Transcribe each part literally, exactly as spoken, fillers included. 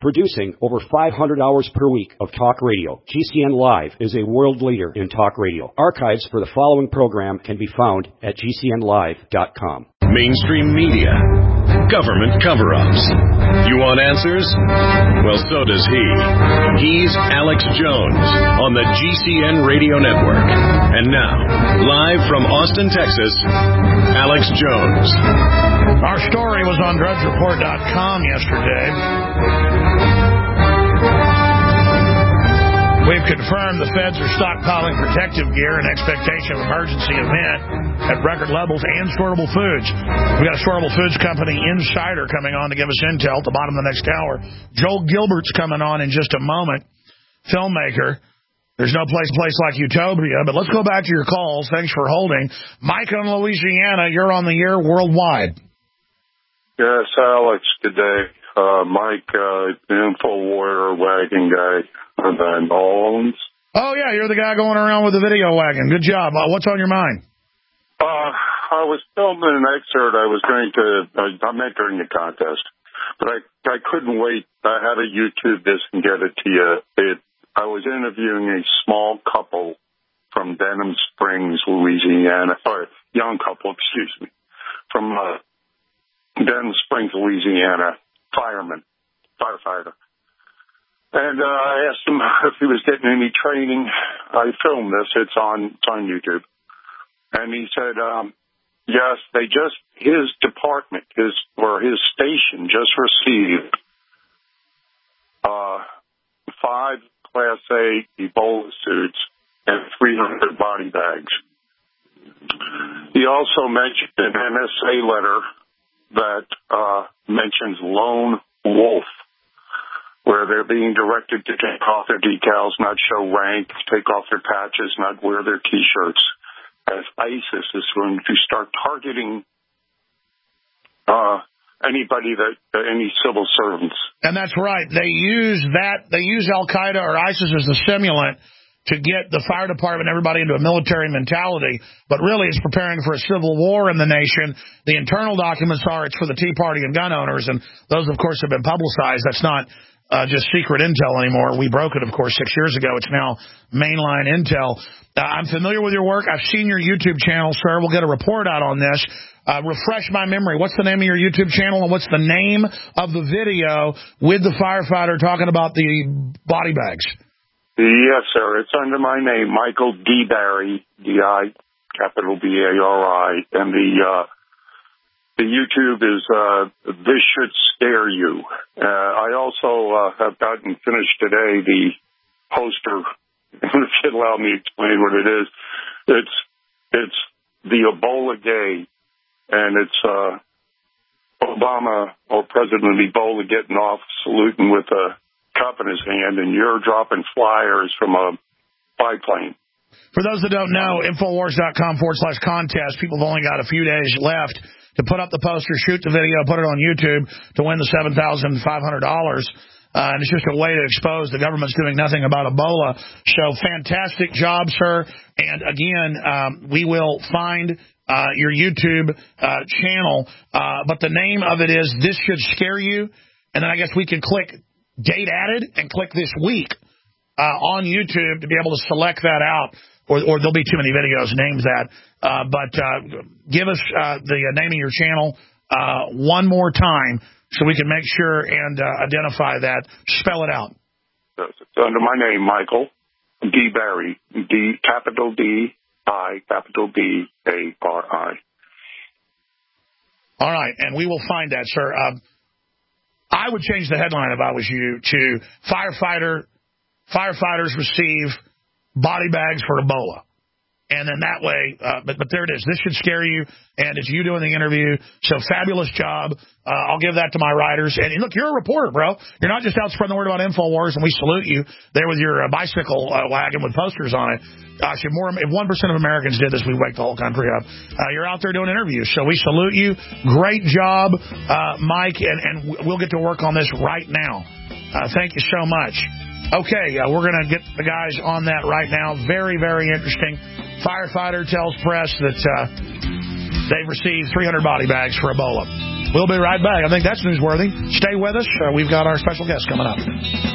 Producing over five hundred hours per week of talk radio, G C N Live is a world leader in talk radio. Archives for the following program can be found at G C N live dot com. Mainstream media. Government cover-ups. You want answers? Well, so does he. He's Alex Jones on the G C N Radio Network. And now, live from Austin, Texas, Alex Jones. Our story was on Drudge Report dot com yesterday. We've confirmed the feds are stockpiling protective gear in expectation of emergency event at record levels and storable foods. We've got a storable foods company insider coming on to give us intel at the bottom of the next hour. Joel Gilbert's coming on in just a moment, filmmaker. There's no place place like Utopia, but let's go back to your calls. Thanks for holding. Mike in Louisiana, you're on the air worldwide. Yes, Alex, today. Uh, Mike, uh, InfoWar wagon guy. And then Owens. Oh, yeah, you're the guy going around with the video wagon. Good job. Uh, what's on your mind? Uh, I was filming an excerpt. I was going to, uh, I'm entering the contest, but I, I couldn't wait. I had to YouTube this and get it to you. It, I was interviewing a small couple from Denham Springs, Louisiana, or young couple, excuse me, from uh, Denham Springs, Louisiana, fireman, firefighter. And uh, I asked him if he was getting any training. I filmed this. It's on it's on YouTube. And he said, um, yes, they just, his department, his or his station just received uh, five Class A Ebola suits and three hundred body bags. He also mentioned an N S A letter that uh, mentions lone wolf, where they're being directed to take off their decals, not show rank, take off their patches, not wear their T-shirts, as ISIS is going to start targeting uh, anybody that, uh, any civil servants. And that's right. They use that, they use Al-Qaeda or ISIS as the stimulant to get the fire department, everybody into a military mentality, but really it's preparing for a civil war in the nation. The internal documents are it's for the Tea Party and gun owners, and those, of course, have been publicized. That's not Uh, just secret intel anymore. We broke it, of course, six years ago. It's now mainline intel. Uh, I'm familiar with your work. I've seen your YouTube channel, sir. We'll get a report out on this. Uh, refresh my memory. What's the name of your YouTube channel, and what's the name of the video with the firefighter talking about the body bags? Yes, sir. It's under my name, Michael D. Barry, D I, capital B A R I, and the uh, The YouTube is uh, This Should Scare You. Uh, I also uh, have gotten finished today the poster. If you'd allow me to explain what it is. It's it's the Ebola Gay, and it's uh, Obama or President Ebola getting off, saluting with a cup in his hand, and you're dropping flyers from a biplane. For those that don't know, Infowars.com forward slash contest, people have only got a few days left to put up the poster, shoot the video, put it on YouTube to win the seven thousand five hundred dollars. Uh, and it's just a way to expose the government's doing nothing about Ebola. So fantastic job, sir. And again, um, we will find uh, your YouTube uh, channel. Uh, but the name of it is This Should Scare You. And then I guess we can click date added and click this week uh, on YouTube to be able to select that out. Or, or there'll be too many videos named that. Uh, but uh, give us uh, the name of your channel uh, one more time so we can make sure and uh, identify that. Spell it out. It's under my name, Michael D. Barry, D, capital D, I, capital B, A, R, I. All right, and we will find that, sir. Uh, I would change the headline if I was you to firefighter, firefighters receive body bags for Ebola. And then that way, uh, but, but there it is. This should scare you, and it's you doing the interview. So fabulous job. Uh, I'll give that to my writers. And look, you're a reporter, bro. You're not just out spreading the word about InfoWars, and we salute you there with your uh, bicycle uh, wagon with posters on it. Gosh, if, more, if one percent of Americans did this, we'd wake the whole country up. Uh, you're out there doing interviews, so we salute you. Great job, uh, Mike, and, and we'll get to work on this right now. Uh, thank you so much. Okay, uh, we're going to get the guys on that right now. Very, very interesting. Firefighter tells press that uh, they've received three hundred body bags for Ebola. We'll be right back. I think that's newsworthy. Stay with us. Uh, we've got our special guest coming up.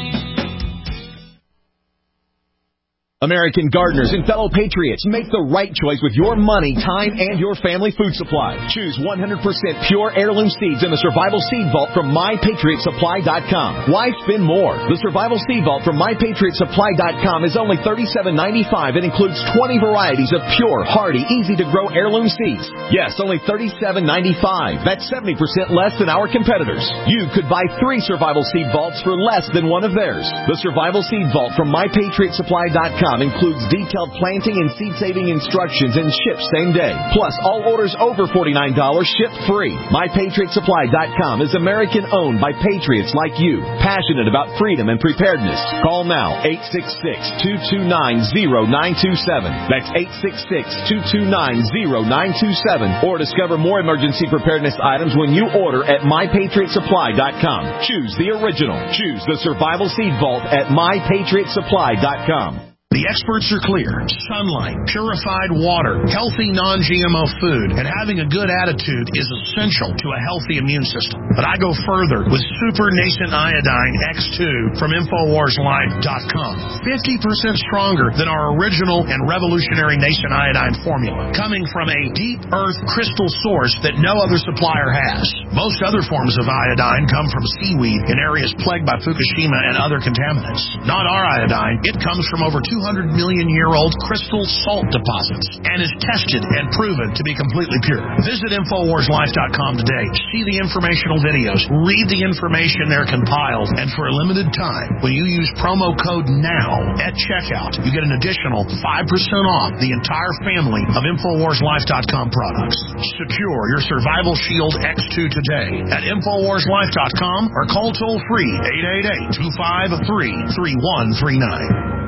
American gardeners and fellow patriots, make the right choice with your money, time, and your family food supply. Choose one hundred percent pure heirloom seeds in the Survival Seed Vault from my patriot supply dot com. Why spend more? The Survival Seed Vault from my patriot supply dot com is only thirty-seven ninety-five and includes twenty varieties of pure, hardy, easy-to-grow heirloom seeds. Yes, only thirty-seven ninety-five. That's seventy percent less than our competitors. You could buy three Survival Seed Vaults for less than one of theirs. The Survival Seed Vault from my patriot supply dot com includes detailed planting and seed-saving instructions and ships same day. Plus, all orders over forty-nine dollars ship free. my patriot supply dot com is American-owned by patriots like you, passionate about freedom and preparedness. Call now, eight six six, two two nine, zero nine two seven. That's eight six six, two two nine, zero nine two seven. Or discover more emergency preparedness items when you order at my patriot supply dot com. Choose the original. Choose the Survival Seed Vault at my patriot supply dot com. The experts are clear. Sunlight, purified water, healthy non-G M O food, and having a good attitude is essential to a healthy immune system. But I go further with Super Nascent Iodine X two from Infowars Life dot com. fifty percent stronger than our original and revolutionary Nascent Iodine formula, coming from a deep earth crystal source that no other supplier has. Most other forms of iodine come from seaweed in areas plagued by Fukushima and other contaminants. Not our iodine. It comes from over two hundred million year old crystal salt deposits and is tested and proven to be completely pure. Visit Infowars Life dot com today. See the informational videos, read the information they're compiled, and for a limited time, when you use promo code NOW at checkout, you get an additional five percent off the entire family of Infowars Life dot com products. Secure your Survival Shield X two today at Infowars Life dot com or call toll-free eight eight eight, two five three, three one three nine.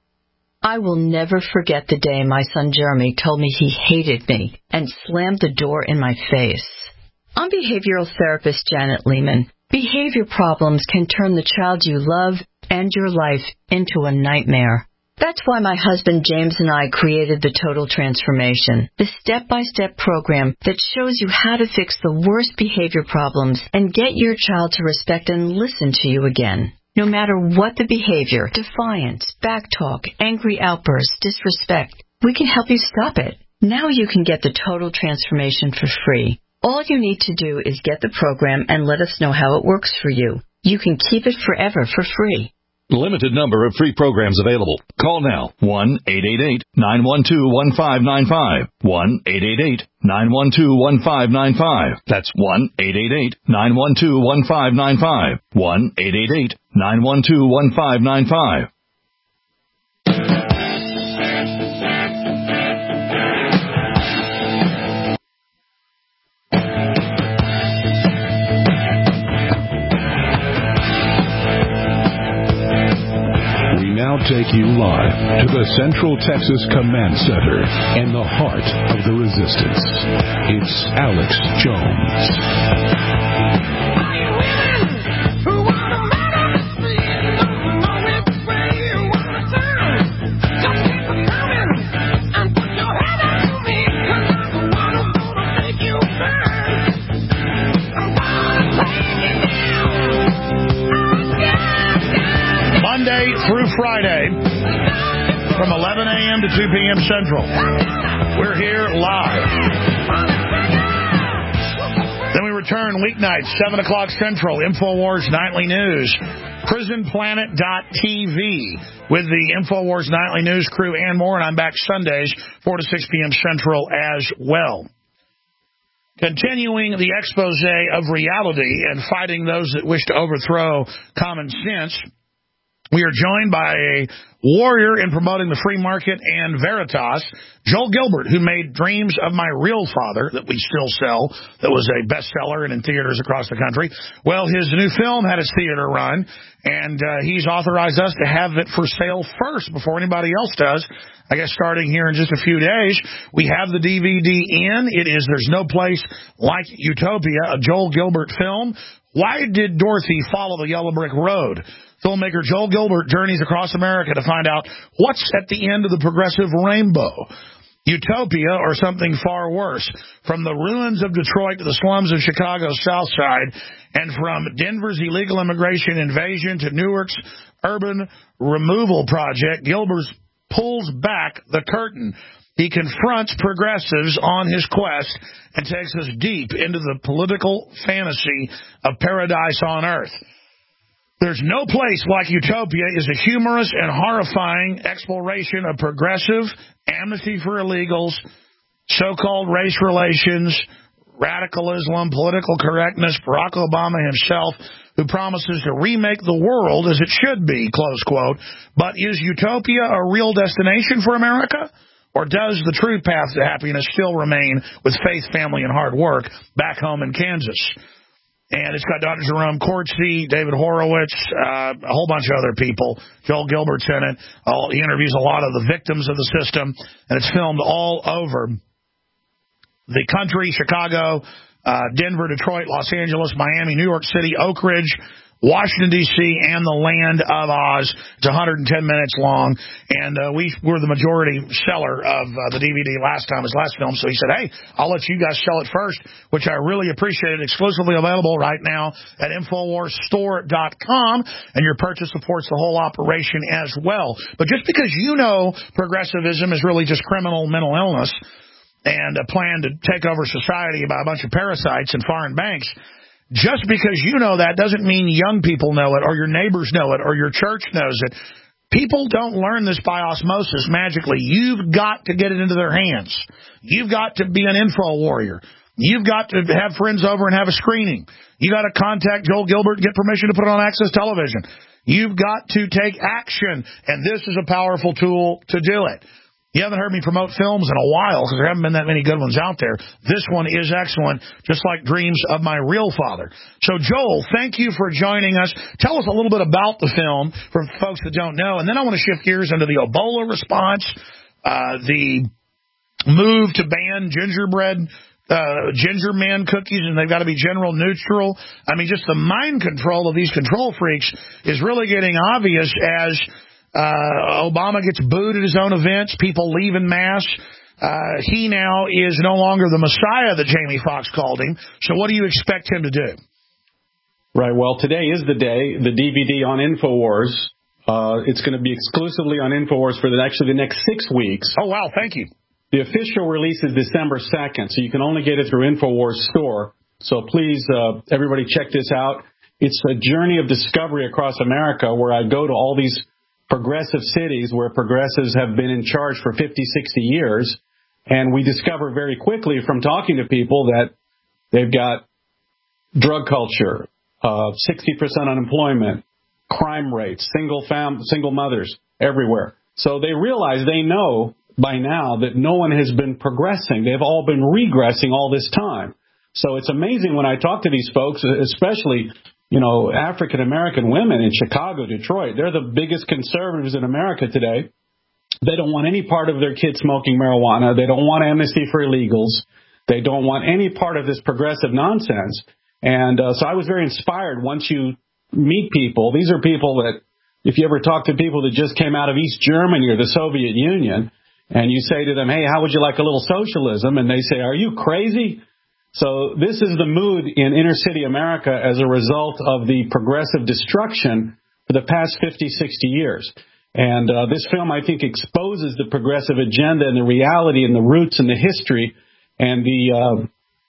I will never forget the day my son Jeremy told me he hated me and slammed the door in my face. I'm behavioral therapist Janet Lehman. Behavior problems can turn the child you love and your life into a nightmare. That's why my husband James and I created the Total Transformation, the step-by-step program that shows you how to fix the worst behavior problems and get your child to respect and listen to you again. No matter what the behavior, defiance, backtalk, angry outbursts, disrespect, we can help you stop it. Now you can get the Total Transformation for free. All you need to do is get the program and let us know how it works for you. You can keep it forever for free. Limited number of free programs available. Call now, one eight eight eight, nine one two, one five nine five, one eight eight eight, nine one two, one five nine five. That's one eight eight eight, nine one two, one five nine five, one eight eight eight, nine one two, one five nine five. Now take you live to the Central Texas Command Center in the heart of the resistance. It's Alex Jones. Monday through Friday from eleven a.m. to two p.m. Central. We're here live. Then we return weeknights, seven o'clock Central, Infowars Nightly News, prison planet dot t v with the Infowars Nightly News crew and more. And I'm back Sundays, four to six p.m. Central as well. Continuing the expose of reality and fighting those that wish to overthrow common sense, we are joined by a warrior in promoting the free market and Veritas, Joel Gilbert, who made Dreams of My Real Father, that we still sell, that was a bestseller and in theaters across the country. Well, his new film had its theater run, and uh, he's authorized us to have it for sale first before anybody else does. I guess starting here in just a few days, we have the D V D in. It is There's No Place Like Utopia, a Joel Gilbert film. Why did Dorothy follow the yellow brick road? Filmmaker Joel Gilbert journeys across America to find out what's at the end of the progressive rainbow. utopia or something far worse. From the ruins of Detroit to the slums of Chicago's South Side, and from Denver's illegal immigration invasion to Newark's urban removal project, Gilbert pulls back the curtain. He confronts progressives on his quest and takes us deep into the political fantasy of paradise on earth. There's no place like Utopia is a humorous and horrifying exploration of progressive, amnesty for illegals, so-called race relations, radical Islam, political correctness, Barack Obama himself, who promises to remake the world as it should be, close quote. But is Utopia a real destination for America? Or does the true path to happiness still remain with faith, family, and hard work back home in Kansas? And it's got Doctor Jerome Corsi, David Horowitz, uh, a whole bunch of other people. Joel Gilbert's in it. Uh, he interviews a lot of the victims of the system, and it's filmed all over the country: Chicago, uh, Denver, Detroit, Los Angeles, Miami, New York City, Oak Ridge, Washington, D C, and the land of Oz. It's one hundred ten minutes long, and uh, we were the majority seller of uh, the D V D last time, his last film, so he said, hey, I'll let you guys sell it first, which I really appreciated. Exclusively available right now at Infowars Store dot com, and your purchase supports the whole operation as well. But just because you know progressivism is really just criminal mental illness and a plan to take over society by a bunch of parasites and foreign banks, just because you know that doesn't mean young people know it, or your neighbors know it, or your church knows it. People don't learn this by osmosis magically. You've got to get it into their hands. You've got to be an info warrior. You've got to have friends over and have a screening. You got to contact Joel Gilbert and get permission to put it on Access Television. You've got to take action, and this is a powerful tool to do it. You haven't heard me promote films in a while because there haven't been that many good ones out there. This one is excellent, just like Dreams of My Real Father. So, Joel, thank you for joining us. Tell us a little bit about the film for folks that don't know. And then I want to shift gears into the Ebola response, uh, the move to ban gingerbread, uh, ginger man cookies, and they've got to be general neutral. I mean, just the mind control of these control freaks is really getting obvious as Uh, Obama gets booed at his own events. People leave en masse. Uh, he now is no longer the Messiah that Jamie Foxx called him. So what do you expect him to do? Right. Well, today is the day, the D V D on Infowars. Uh, it's going to be exclusively on Infowars for the, actually the next six weeks. Oh, wow. Thank you. The official release is December second, so you can only get it through Infowars Store. So please, uh, everybody check this out. It's a journey of discovery across America where I go to all these progressive cities where progressives have been in charge for fifty, sixty years. And we discover very quickly from talking to people that they've got drug culture, uh, sixty percent unemployment, crime rates, single fam, single mothers everywhere. So they realize, they know by now that no one has been progressing. They've all been regressing all this time. So it's amazing when I talk to these folks, especially, you know, African-American women in Chicago, Detroit. They're the biggest conservatives in America today. They don't want any part of their kids smoking marijuana. They don't want amnesty for illegals. They don't want any part of this progressive nonsense. And uh, so I was very inspired once you meet people. These are people that, if you ever talk to people that just came out of East Germany or the Soviet Union, and you say to them, hey, how would you like a little socialism? And they say, are you crazy? So this is the mood in inner city America as a result of the progressive destruction for the past fifty, sixty years. And uh, this film, I think, exposes the progressive agenda and the reality and the roots and the history and the uh,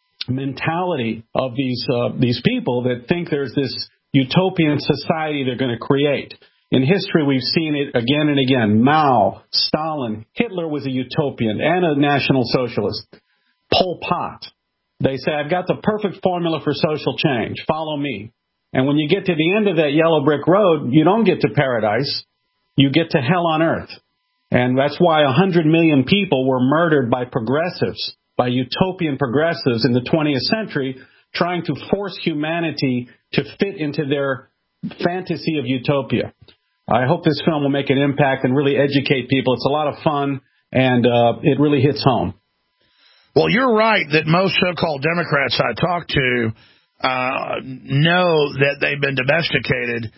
mentality of these uh, these people that think there's this utopian society they're going to create. In history, we've seen it again and again. Mao, Stalin, Hitler was a utopian and a national socialist. Pol Pot. They say, I've got the perfect formula for social change. Follow me. And when you get to the end of that yellow brick road, you don't get to paradise. You get to hell on earth. And that's why one hundred million people were murdered by progressives, by utopian progressives in the twentieth century, trying to force humanity to fit into their fantasy of utopia. I hope this film will make an impact and really educate people. It's a lot of fun, and uh, it really hits home. Well, you're right that most so-called Democrats I talk to uh, know that they've been domesticated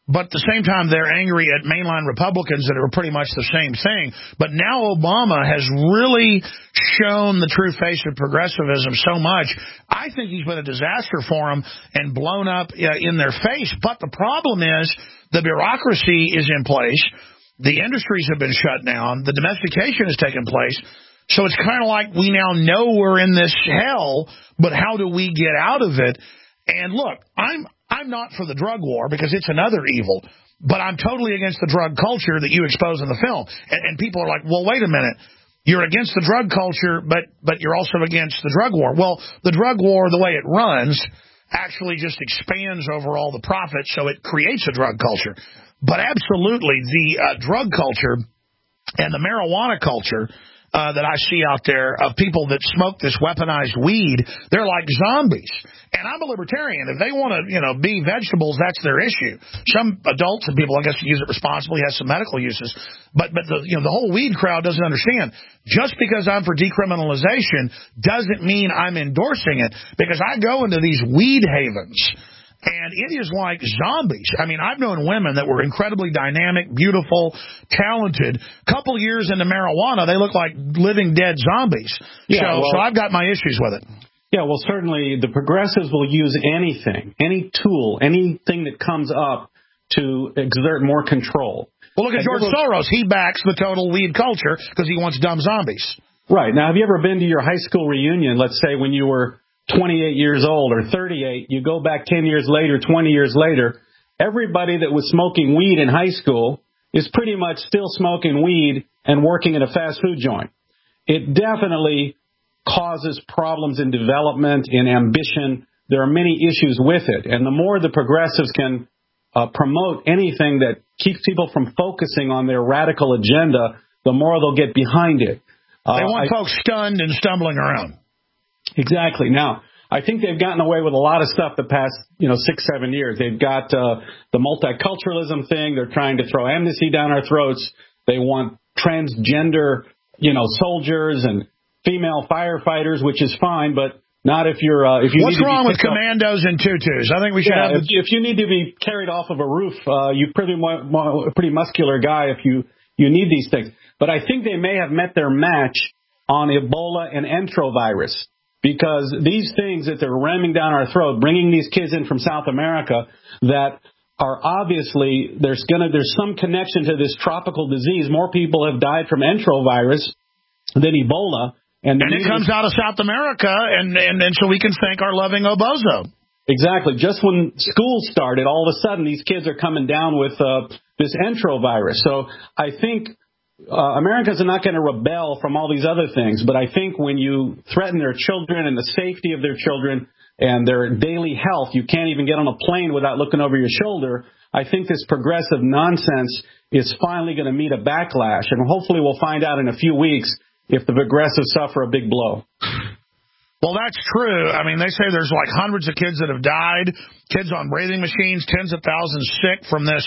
but at the same time, they're angry at mainline Republicans that are pretty much the same thing. But now Obama has really shown the true face of progressivism so much. I think he's been a disaster for them and blown up uh, in their face. But the problem is the bureaucracy is in place. The industries have been shut down. The domestication has taken place. So it's kind of like we now know we're in this hell, but how do we get out of it? And look, I'm I'm not for the drug war because it's another evil, but I'm totally against the drug culture that you expose in the film. And, and people are like, well, wait a minute. You're against the drug culture, but but you're also against the drug war. Well, the drug war, the way it runs, actually just expands over all the profits, so it creates a drug culture. But absolutely, the uh, drug culture and the marijuana culture Uh, that I see out there of people that smoke this weaponized weed, they're like zombies. And I'm a libertarian. If they want to, you know, be vegetables, that's their issue. Some adults and people, I guess, use it responsibly, has some medical uses. But, but the, you know, the whole weed crowd doesn't understand. Just because I'm for decriminalization doesn't mean I'm endorsing it, because I go into these weed havens, and it is like zombies. I mean, I've known women that were incredibly dynamic, beautiful, talented. Couple years into marijuana, they look like living dead zombies. Yeah, so, well, so I've got my issues with it. Yeah, well, certainly the progressives will use anything, any tool, anything that comes up to exert more control. Well, look at and George Soros. He backs the total weed culture because he wants dumb zombies. Right. Now, have you ever been to your high school reunion, let's say when you were twenty-eight years old or thirty-eight, you go back ten years later, twenty years later, everybody that was smoking weed in high school is pretty much still smoking weed and working at a fast food joint. It definitely causes problems in development, in ambition. There are many issues with it. And the more the progressives can uh, promote anything that keeps people from focusing on their radical agenda, the more they'll get behind it. Uh, they want I, folks stunned and stumbling around. Exactly. Now, I think they've gotten away with a lot of stuff the past, you know, six, seven years. They've got uh, the multiculturalism thing. They're trying to throw amnesty down our throats. They want transgender, you know, soldiers and female firefighters, which is fine, but not if you're uh, if you. What's need wrong to be with commandos and tutus? I think we should yeah, have. If, if you need to be carried off of a roof, uh, you're pretty mo- a pretty muscular guy. If you you need these things, but I think they may have met their match on Ebola and enterovirus. Because these things that they're ramming down our throat, bringing these kids in from South America that are obviously, there's gonna, there's some connection to this tropical disease. More people have died from enterovirus than Ebola. And, and it comes out of South America, and, and, and so we can thank our loving Obozo. Exactly. Just when school started, all of a sudden these kids are coming down with uh, this enterovirus. So I think Uh, Americans are not going to rebel from all these other things, but I think when you threaten their children and the safety of their children and their daily health, you can't even get on a plane without looking over your shoulder. I think this progressive nonsense is finally going to meet a backlash, and hopefully we'll find out in a few weeks if the progressives suffer a big blow. Well, that's true. I mean, they say there's like hundreds of kids that have died, kids on breathing machines, tens of thousands sick from this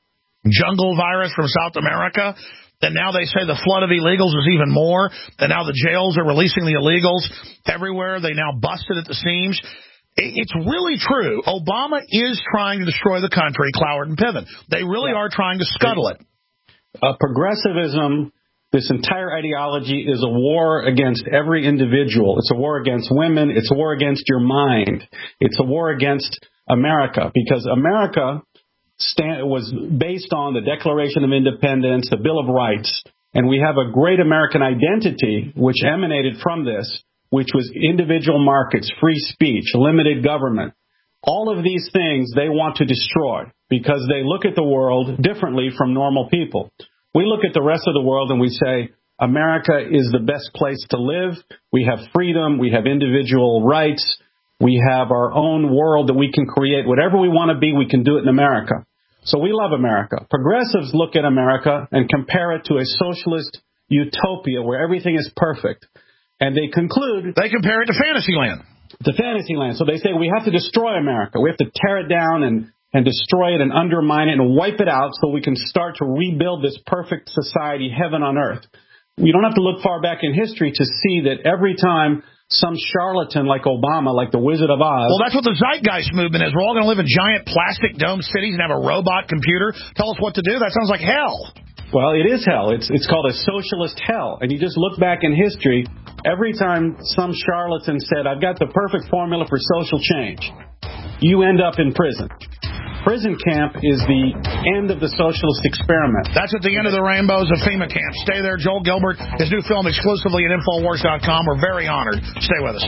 jungle virus from South America. And now they say the flood of illegals is even more. And now the jails are releasing the illegals everywhere. They now busted at the seams. It's really true. Obama is trying to destroy the country, Cloward and Piven. They really yeah. are trying to scuttle it. Uh, progressivism, this entire ideology, is a war against every individual. It's a war against women. It's a war against your mind. It's a war against America, because America Stand, was based on the Declaration of Independence, the Bill of Rights, and we have a great American identity which emanated from this, which was individual markets, free speech, limited government. All of these things they want to destroy because they look at the world differently from normal people. We look at the rest of the world and we say, America is the best place to live. We have freedom. We have individual rights. We have our own world that we can create. Whatever we want to be, we can do it in America. So we love America. Progressives look at America and compare it to a socialist utopia where everything is perfect. And they conclude... They compare it to Fantasyland. To Fantasyland. So they say we have to destroy America. We have to tear it down and, and destroy it and undermine it and wipe it out so we can start to rebuild this perfect society, heaven on earth. You don't have to look far back in history to see that every time some charlatan like Obama, like the Wizard of Oz. Well, that's what the zeitgeist movement is. We're all going to live in giant plastic dome cities and have a robot computer tell us what to do. That sounds like hell. Well, it is hell. It's it's called a socialist hell. And you just look back in history, every time some charlatan said, I've got the perfect formula for social change, you end up in prison. Prison camp is the end of the socialist experiment. That's at the end of the rainbows of FEMA camp. Stay there. Joel Gilbert, his new film exclusively at Infowars dot com. We're very honored. Stay with us.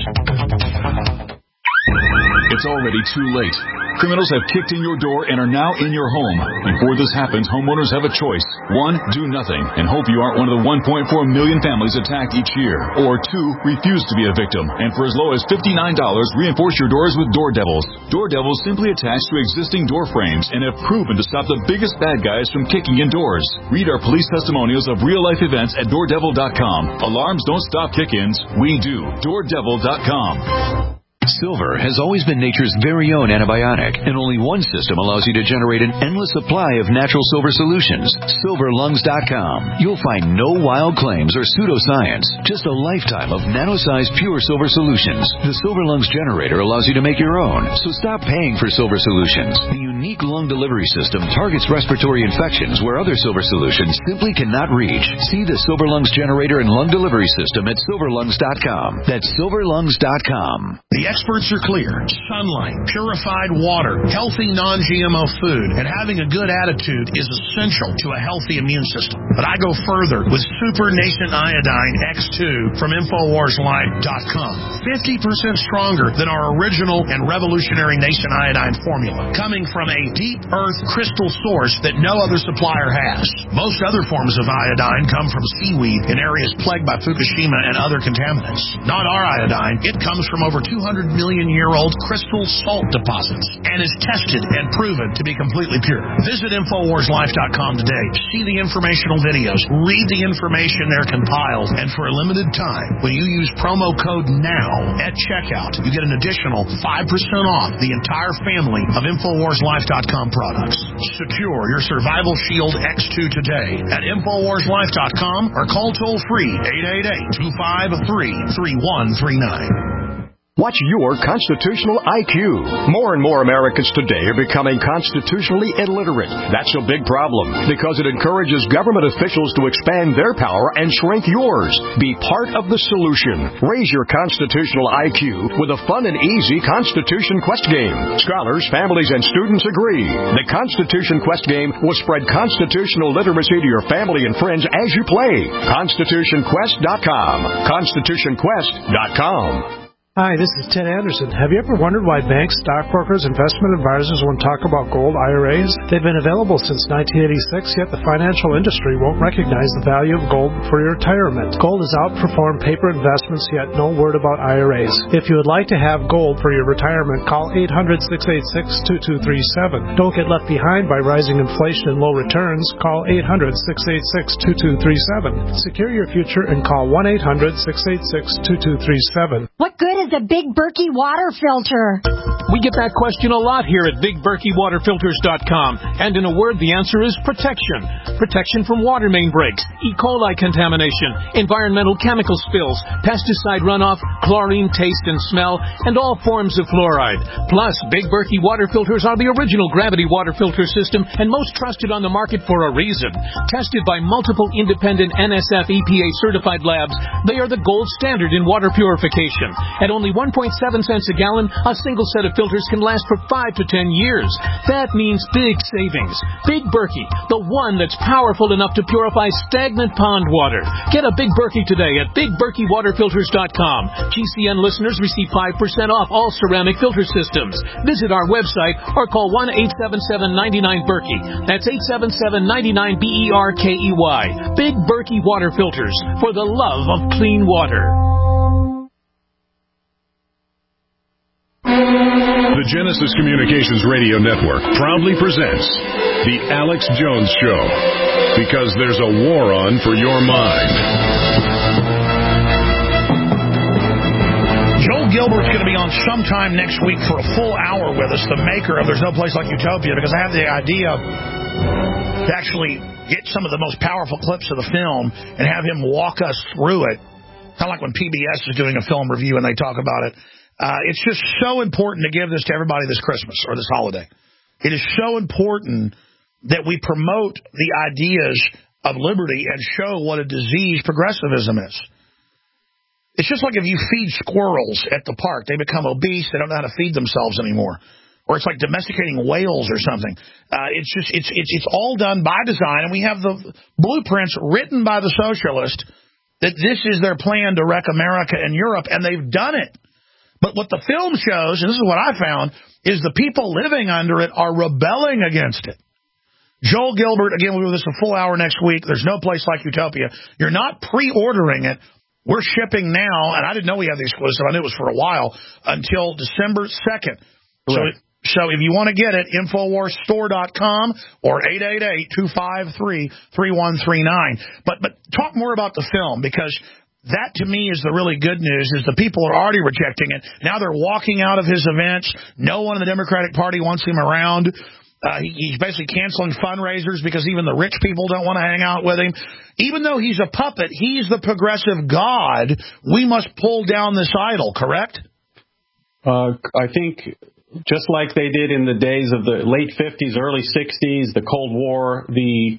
It's already too late. Criminals have kicked in your door and are now in your home. Before this happens, homeowners have a choice. One, do nothing and hope you aren't one of the one point four million families attacked each year. Or two, refuse to be a victim. And for as low as fifty-nine dollars, reinforce your doors with Door Devils. Door Devils simply attach to existing door frames and have proven to stop the biggest bad guys from kicking in doors. Read our police testimonials of real-life events at door devil dot com. Alarms don't stop kick-ins. We do. door devil dot com. Silver has always been nature's very own antibiotic, and only one system allows you to generate an endless supply of natural silver solutions. silver lungs dot com. You'll find no wild claims or pseudoscience, just a lifetime of nano-sized pure silver solutions. The Silver Lungs generator allows you to make your own, so stop paying for silver solutions. The unique lung delivery system targets respiratory infections where other silver solutions simply cannot reach. See the Silver Lungs generator and lung delivery system at silver lungs dot com. That's silver lungs dot com. The experts are clear. Sunlight, purified water, healthy non-G M O food, and having a good attitude is essential to a healthy immune system. But I go further with Super Nascent Iodine X two from Infowars Life dot com. fifty percent stronger than our original and revolutionary Nascent Iodine formula, coming from a deep earth crystal source that no other supplier has. Most other forms of iodine come from seaweed in areas plagued by Fukushima and other contaminants. Not our iodine. It comes from over two hundred million year old crystal salt deposits and is tested and proven to be completely pure. Visit Infowars Life dot com today. See the informational videos. Read the information they're compiled. And for a limited time, when you use promo code NOW at checkout, you get an additional five percent off the entire family of Infowars Life dot com products. Secure your Survival Shield X two today at Infowars Life dot com or call toll free eight eight eight, two five three, three one three nine. Watch your constitutional I Q. More and more Americans today are becoming constitutionally illiterate. That's a big problem because it encourages government officials to expand their power and shrink yours. Be part of the solution. Raise your constitutional I Q with a fun and easy Constitution Quest game. Scholars, families, and students agree. The Constitution Quest game will spread constitutional literacy to your family and friends as you play. constitution quest dot com. constitution quest dot com. Hi, this is Ted Anderson. Have you ever wondered why banks, stockbrokers, investment advisors won't talk about gold I R As? They've been available since nineteen eighty-six, yet the financial industry won't recognize the value of gold for your retirement. Gold has outperformed paper investments, yet no word about I R As. If you would like to have gold for your retirement, call eight hundred, six eight six, two two three seven. Don't get left behind by rising inflation and low returns. Call eight hundred, six eight six, two two three seven. Secure your future and call one eight hundred, six eight six, two two three seven. What good is a Big Berkey water filter? We get that question a lot here at big berkey water filters dot com. And in a word, the answer is protection. Protection from water main breaks, E. coli contamination, environmental chemical spills, pesticide runoff, chlorine taste and smell, and all forms of fluoride. Plus, Big Berkey water filters are the original gravity water filter system and most trusted on the market for a reason. Tested by multiple independent N S F E P A certified labs, they are the gold standard in water purification. At only one point seven cents a gallon, a single set of filters can last for five to ten years. That means big savings. Big Berkey, the one that's powerful enough to purify stagnant pond water. Get a Big Berkey today at big berkey water filters dot com. G C N listeners receive five percent off all ceramic filter systems. Visit our website or call one eight seven seven, nine nine, Berkey. That's eight seven seven, nine nine, B E R K E Y. Big Berkey water filters for the love of clean water. The Genesis Communications Radio Network proudly presents The Alex Jones Show, because there's a war on for your mind. Joel Gilbert's going to be on sometime next week for a full hour with us, the maker of There's No Place Like Utopia, because I have the idea to actually get some of the most powerful clips of the film and have him walk us through it Kind of like when P B S is doing a film review and they talk about it. Uh, it's just so important to give this to everybody this Christmas or this holiday. It is so important that we promote the ideas of liberty and show what a disease progressivism is. It's just like if you feed squirrels at the park. They become obese. They don't know how to feed themselves anymore. Or it's like domesticating whales or something. Uh, it's just it's, it's it's all done by design, and we have the blueprints written by the socialists that this is their plan to wreck America and Europe, and they've done it. But what the film shows, and this is what I found, is the people living under it are rebelling against it. Joel Gilbert, again, we'll do this a full hour next week. There's no place like Utopia. You're not pre-ordering it. We're shipping now, and I didn't know we had the exclusive. I knew it was for a while, until December second. So, it, so if you want to get it, Infowars Store dot com or eight eight eight, two five three, three one three nine. But, but talk more about the film, because that, to me, is the really good news, is the people are already rejecting it. Now they're walking out of his events. No one in the Democratic Party wants him around. Uh, he, he's basically canceling fundraisers because even the rich people don't want to hang out with him. Even though he's a puppet, he's the progressive god. We must pull down this idol, correct? Uh, I think just like they did in the days of the late fifties, early sixties, the Cold War, the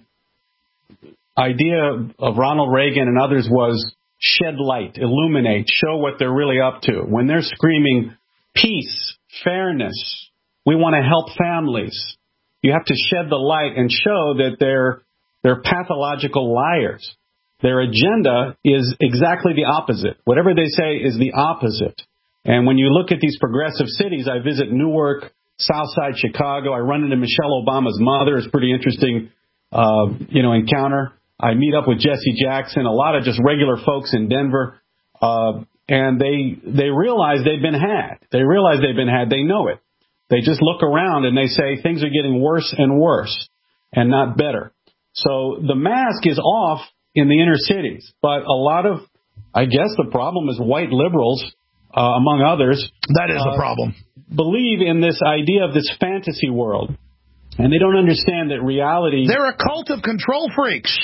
idea of Ronald Reagan and others was shed light, illuminate, show what they're really up to. When they're screaming peace, fairness, we want to help families, you have to shed the light and show that they're they're pathological liars. Their agenda is exactly the opposite. Whatever they say is the opposite. And when you look at these progressive cities, I visit Newark, Southside Chicago. I run into Michelle Obama's mother. It's a pretty interesting, uh, you know, encounter. I meet up with Jesse Jackson, a lot of just regular folks in Denver, uh, and they they realize they've been had. They realize they've been had. They know it. They just look around and they say things are getting worse and worse and not better. So the mask is off in the inner cities, but a lot of, I guess the problem is white liberals, uh, among others. That is uh, a problem. Believe in this idea of this fantasy world, and they don't understand that reality. They're a cult of control freaks.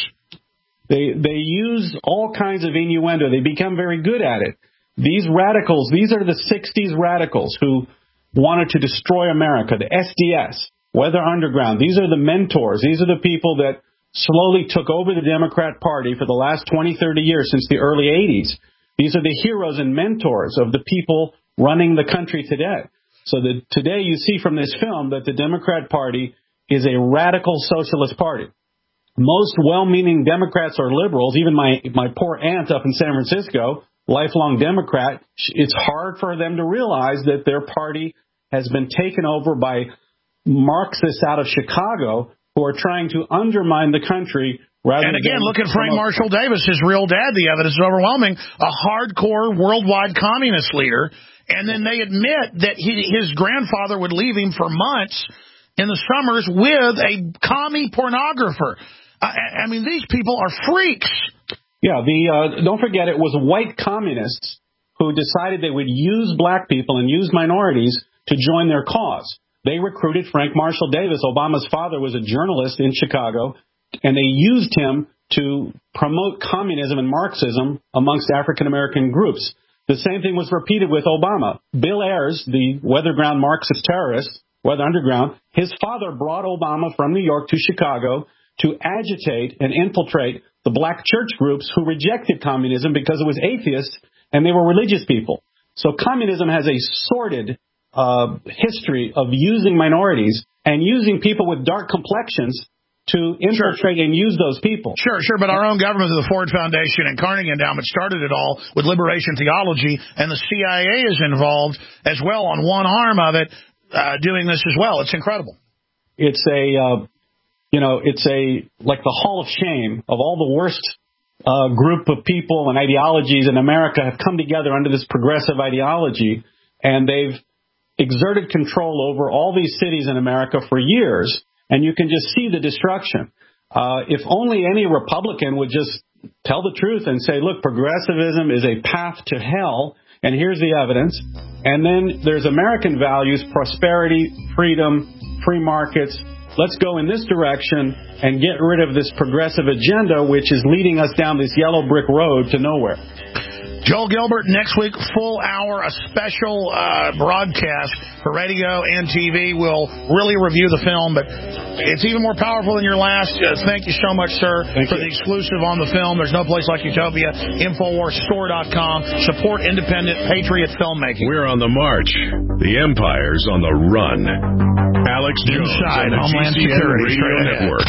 They they use all kinds of innuendo. They become very good at it. These radicals, these are the sixties radicals who wanted to destroy America, the S D S, Weather Underground. These are the mentors. These are the people that slowly took over the Democrat Party for the last twenty, thirty years, since the early eighties. These are the heroes and mentors of the people running the country today. So that today you see from this film that the Democrat Party is a radical socialist party. Most well-meaning Democrats are liberals. Even my, my poor aunt up in San Francisco, lifelong Democrat, it's hard for them to realize that their party has been taken over by Marxists out of Chicago who are trying to undermine the country. Rather and again, than look at Frank Marshall Davis, his real dad. The evidence is overwhelming. A hardcore worldwide communist leader. And then they admit that he, his grandfather would leave him for months in the summers with a commie pornographer. I, I mean, these people are freaks. Yeah, the uh, don't forget it was white communists who decided they would use black people and use minorities to join their cause. They recruited Frank Marshall Davis. Obama's father was a journalist in Chicago, and they used him to promote communism and Marxism amongst African-American groups. The same thing was repeated with Obama. Bill Ayers, the weatherground Marxist terrorist, Weather Underground, his father brought Obama from New York to Chicago to agitate and infiltrate the black church groups who rejected communism because it was atheist and they were religious people. So communism has a sordid uh, history of using minorities and using people with dark complexions to infiltrate sure. and use those people. Sure, sure, but our own government, the Ford Foundation and Carnegie Endowment, started it all with liberation theology, and the C I A is involved as well on one arm of it, uh, doing this as well. It's incredible. It's a, uh, you know, it's a like the Hall of Shame of all the worst uh, group of people and ideologies in America have come together under this progressive ideology, and they've exerted control over all these cities in America for years. And you can just see the destruction. Uh, if only any Republican would just tell the truth and say, look, progressivism is a path to hell, and here's the evidence. And then there's American values, prosperity, freedom, free markets. Let's go in this direction and get rid of this progressive agenda, which is leading us down this yellow brick road to nowhere. Joel Gilbert, next week, full hour, a special uh, broadcast for radio and T V. We'll really review the film, but it's even more powerful than your last. Uh, thank you so much, sir, thank for you. The exclusive on the film. There's no place like Utopia. Infowars Store dot com. Support independent, patriot filmmaking. We're on the march. The empire's on the run. Alex Jones Inside on the Homeland G C N Security Radio Network.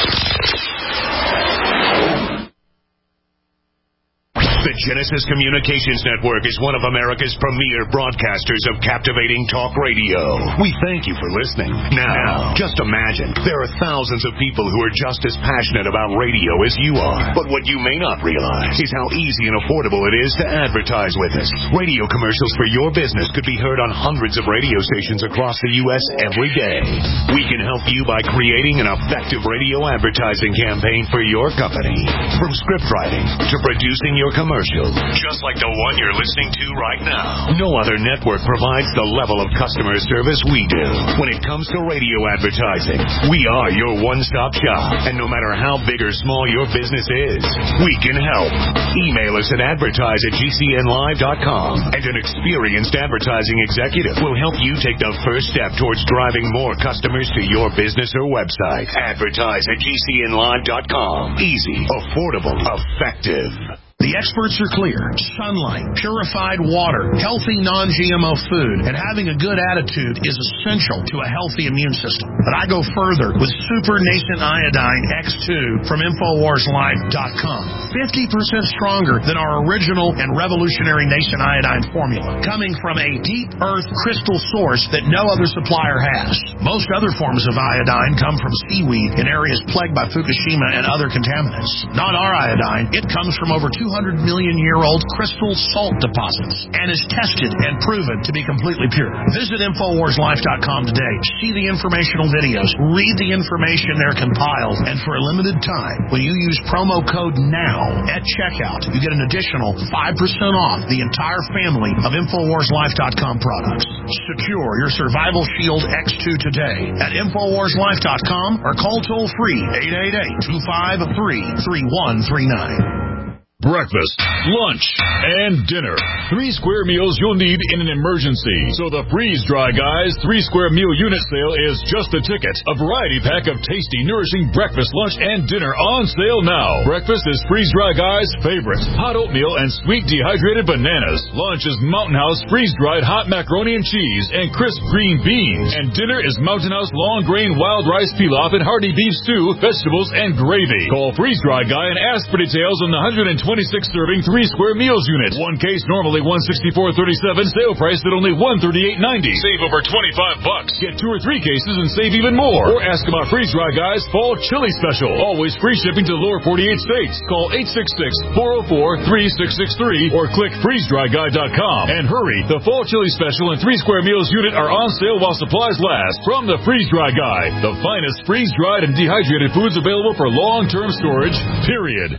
The Genesis Communications Network is one of America's premier broadcasters of captivating talk radio. We thank you for listening. Now, just imagine, there are thousands of people who are just as passionate about radio as you are. But what you may not realize is how easy and affordable it is to advertise with us. Radio commercials for your business could be heard on hundreds of radio stations across the U S every day. We can help you by creating an effective radio advertising campaign for your company. From script writing to producing your commercial. Just like the one you're listening to right now. No other network provides the level of customer service we do. When it comes to radio advertising, we are your one-stop shop. And no matter how big or small your business is, we can help. Email us at advertise at G C N live dot com, and an experienced advertising executive will help you take the first step towards driving more customers to your business or website. Advertise at G C N live dot com. Easy, affordable, effective. The experts are clear. Sunlight, purified water, healthy non-G M O food, and having a good attitude is essential to a healthy immune system. But I go further with Super Nascent Iodine X two from Infowars Life dot com. fifty percent stronger than our original and revolutionary Nascent Iodine formula, coming from a deep earth crystal source that no other supplier has. Most other forms of iodine come from seaweed in areas plagued by Fukushima and other contaminants. Not our iodine. It comes from over two hundred million year old crystal salt deposits and is tested and proven to be completely pure. Visit Infowars Life dot com today. See the informational videos. Read the information they're compiled. And for a limited time, when you use promo code NOW at checkout, you get an additional five percent off the entire family of Infowars Life dot com products. Secure your Survival Shield X two today at Infowars Life dot com or call toll free eight eight eight, two five three, three one three nine. Breakfast, lunch, and dinner. Three square meals you'll need in an emergency. So the Freeze Dry Guys three square meal unit sale is just the ticket. A variety pack of tasty, nourishing breakfast, lunch, and dinner on sale now. Breakfast is Freeze Dry Guys' favorite. Hot oatmeal and sweet dehydrated bananas. Lunch is Mountain House freeze-dried hot macaroni and cheese and crisp green beans. And dinner is Mountain House long-grain wild rice pilaf and hearty beef stew, vegetables, and gravy. Call Freeze Dry Guy and ask for details on the one hundred twenty-six serving three square meals unit. One case normally one sixty-four thirty-seven, sale price at only one thirty-eight ninety. Save over twenty-five bucks. Get two or three cases and save even more. Or ask about Freeze Dry Guys Fall Chili Special. Always free shipping to the lower forty-eight states. Call eight six six, four oh four, three six six three or click freeze dry guy dot com. And hurry, the Fall Chili Special and three square meals unit are on sale while supplies last. From the Freeze Dry Guy, the finest freeze-dried and dehydrated foods available for long-term storage, period.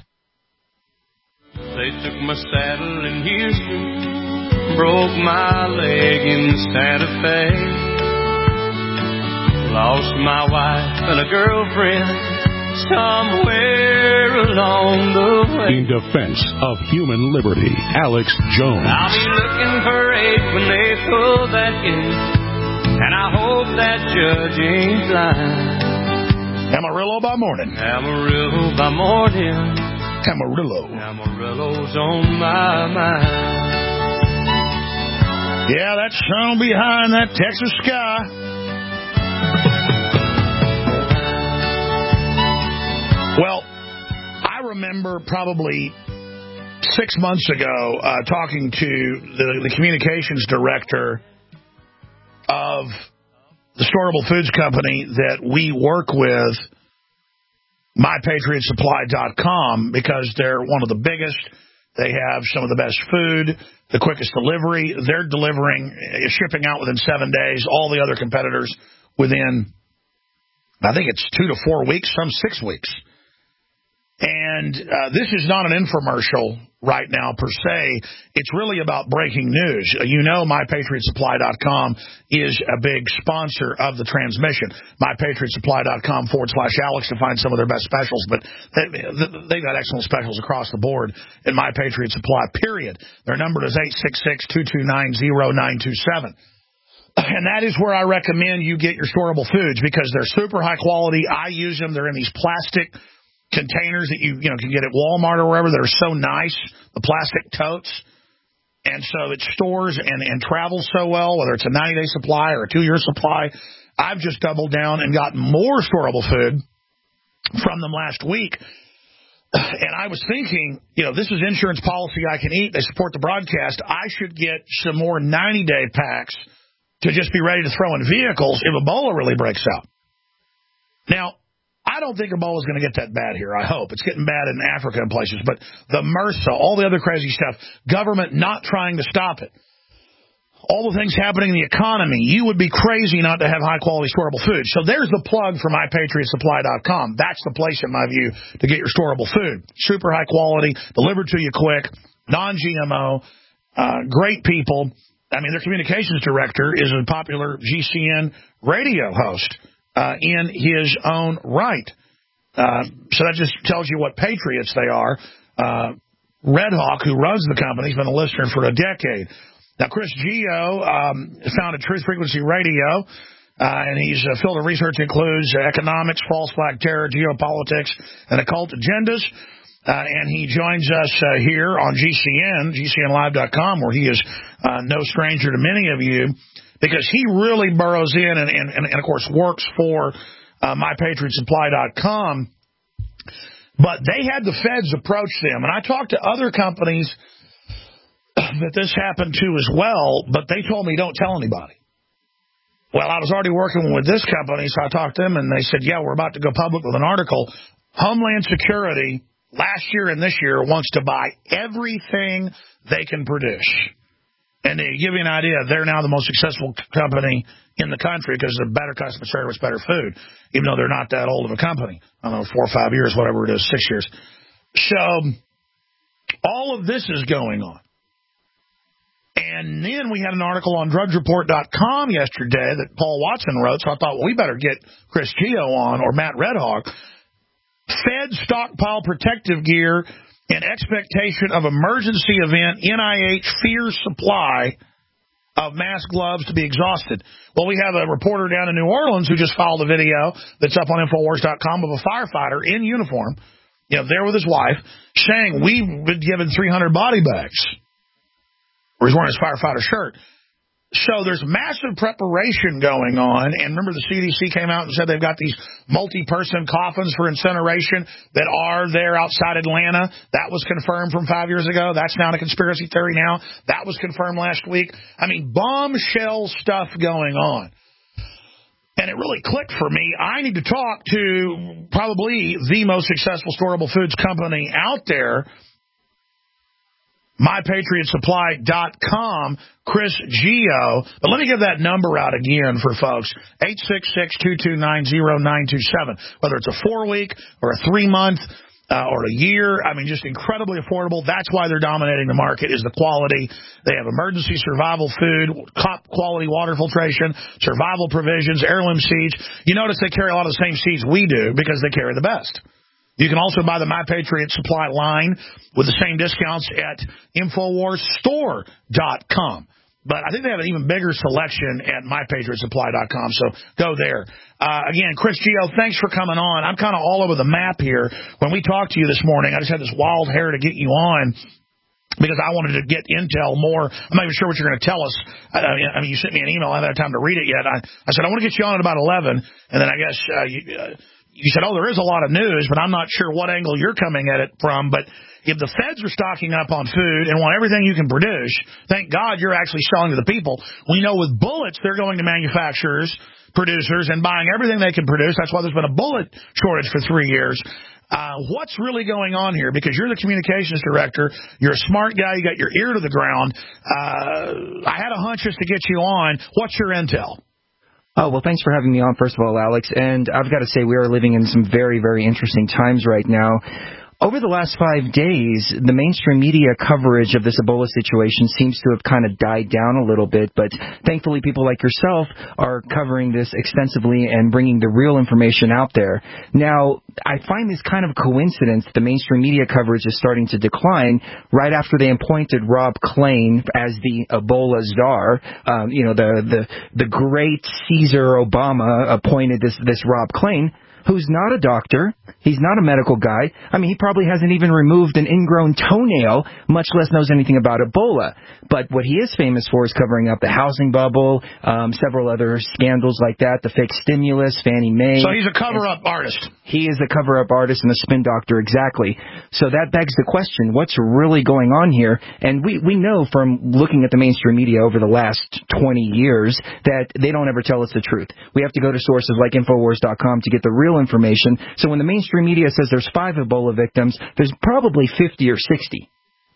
They took my saddle in Houston, broke my leg in Santa Fe, lost my wife and a girlfriend somewhere along the way. In defense of human liberty, Alex Jones. I'll be looking for aid when they pull that gate, and I hope that judge ain't blind. Amarillo by morning. Amarillo by morning. Amarillo. Amarillo's on my mind. Yeah, that sun behind that Texas sky. Well, I remember probably six months ago uh, talking to the, the communications director of the Storable Foods Company that we work with, my patriot supply dot com, because they're one of the biggest. They have some of the best food, the quickest delivery. They're delivering, shipping out within seven days. All the other competitors within, I think it's two to four weeks, some six weeks. And uh, this is not an infomercial, right now, per se. It's really about breaking news. You know my patriot supply dot com is a big sponsor of the transmission. my patriot supply dot com forward slash Alex to find some of their best specials. But they, they've got excellent specials across the board in My Patriot Supply, period. Their number is eight six six, two two nine, zero nine two seven. And that is where I recommend you get your storable foods because they're super high quality. I use them. They're in these plastic containers that you you know can get at Walmart or wherever. They're so nice, the plastic totes. And so it stores and, and travels so well, whether it's a ninety-day supply or a two-year supply. I've just doubled down and gotten more storable food from them last week. And I was thinking, you know, this is insurance policy I can eat. They support the broadcast. I should get some more ninety-day packs to just be ready to throw in vehicles if Ebola really breaks out. Now, I don't think Ebola is going to get that bad here, I hope. It's getting bad in Africa and places. But the MRSA, all the other crazy stuff, government not trying to stop it, all the things happening in the economy, you would be crazy not to have high-quality storable food. So there's the plug for my patriot supply dot com. That's the place, in my view, to get your storable food. Super high quality, delivered to you quick, non G M O, uh, great people. I mean, their communications director is a popular G C N radio host uh, in his own right. Uh, so that just tells you what patriots they are. Uh, Red Hawk, who runs the company, has been a listener for a decade. Now, Chris Geo um, founded Truth Frequency Radio, uh, and his uh, field of research includes economics, false flag terror, geopolitics, and occult agendas. Uh, and he joins us uh, here on G C N, G C N live dot com, where he is uh, no stranger to many of you, because he really burrows in and, and, and, and of course, works for uh, my patriot supply dot com. But they had the feds approach them. And I talked to other companies that this happened to as well, but they told me, don't tell anybody. Well, I was already working with this company, so I talked to them, and they said, yeah, we're about to go public with an article. Homeland Security last year and this year wants to buy everything they can produce. And to give you an idea, they're now the most successful company in the country because they're better customer service, better food, even though they're not that old of a company. I don't know, four or five years, whatever it is, six years. So all of this is going on. And then we had an article on drugs report dot com yesterday that Paul Watson wrote, so I thought, well, we better get Chris Geo on or Matt Redhawk. Feds stockpile protective gear in expectation of emergency event. N I H fears supply of mask gloves to be exhausted. Well, we have a reporter down in New Orleans who just filed a video that's up on Infowars dot com of a firefighter in uniform, you know, there with his wife, saying we've been given three hundred body bags. Or he's wearing his firefighter shirt. So there's massive preparation going on. And remember, the C D C came out and said they've got these multi-person coffins for incineration that are there outside Atlanta. That was confirmed from five years ago. That's not a conspiracy theory now. That was confirmed last week. I mean, bombshell stuff going on. And it really clicked for me. I need to talk to probably the most successful storable foods company out there, my patriot supply dot com, Chris Geo. But let me give that number out again for folks, eight six six, two two nine, zero nine two seven. Whether it's a four-week or a three-month uh, or a year, I mean, just incredibly affordable. That's why they're dominating the market, is the quality. They have emergency survival food, top-quality water filtration, survival provisions, heirloom seeds. You notice they carry a lot of the same seeds we do because they carry the best. You can also buy the My Patriot Supply line with the same discounts at Infowars store dot com. But I think they have an even bigger selection at my patriot supply dot com, so go there. Uh, again, Chris Geo, thanks for coming on. I'm kind of all over the map here. When we talked to you this morning, I just had this wild hair to get you on because I wanted to get intel more. I'm not even sure what you're going to tell us. I mean, I mean, you sent me an email. I haven't had time to read it yet. I, I said, I want to get you on at about eleven, and then I guess uh, you... Uh, You said, oh, there is a lot of news, but I'm not sure what angle you're coming at it from. But if the feds are stocking up on food and want everything you can produce, thank God you're actually selling to the people. We know with bullets, they're going to manufacturers, producers, and buying everything they can produce. That's why there's been a bullet shortage for three years. Uh, what's really going on here? Because you're the communications director. You're a smart guy. You got your ear to the ground. Uh, I had a hunch just to get you on. What's your intel? Oh, well, thanks for having me on, first of all, Alex. And I've got to say, we are living in some very, very interesting times right now. Over the last five days, the mainstream media coverage of this Ebola situation seems to have kind of died down a little bit, but thankfully people like yourself are covering this extensively and bringing the real information out there. Now, I find this kind of coincidence that the mainstream media coverage is starting to decline right after they appointed Rob Klain as the Ebola czar. Um, you know, the, the, the great Caesar Obama appointed this, this Rob Klain, who's not a doctor. He's not a medical guy. I mean, he probably hasn't even removed an ingrown toenail, much less knows anything about Ebola. But what he is famous for is covering up the housing bubble, um, several other scandals like that, the fake stimulus, Fannie Mae. So he's a cover-up artist. He is a cover-up artist and a spin doctor, exactly. So that begs the question, what's really going on here? And we, we know from looking at the mainstream media over the last twenty years that they don't ever tell us the truth. We have to go to sources like Infowars dot com to get the real information. So when the mainstream media says there's five Ebola victims, there's probably fifty or sixty.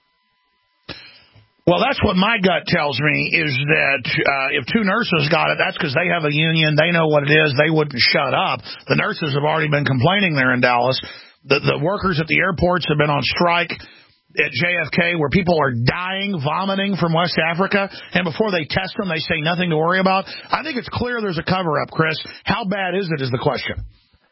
Well, that's what my gut tells me, is that uh, if two nurses got it, that's because they have a union. They know what it is. They wouldn't shut up. The nurses have already been complaining there in Dallas. The, the workers at the airports have been on strike at J F K, where people are dying, vomiting from West Africa, and before they test them, they say nothing to worry about. I think it's clear there's a cover-up, Chris. How bad is it is the question.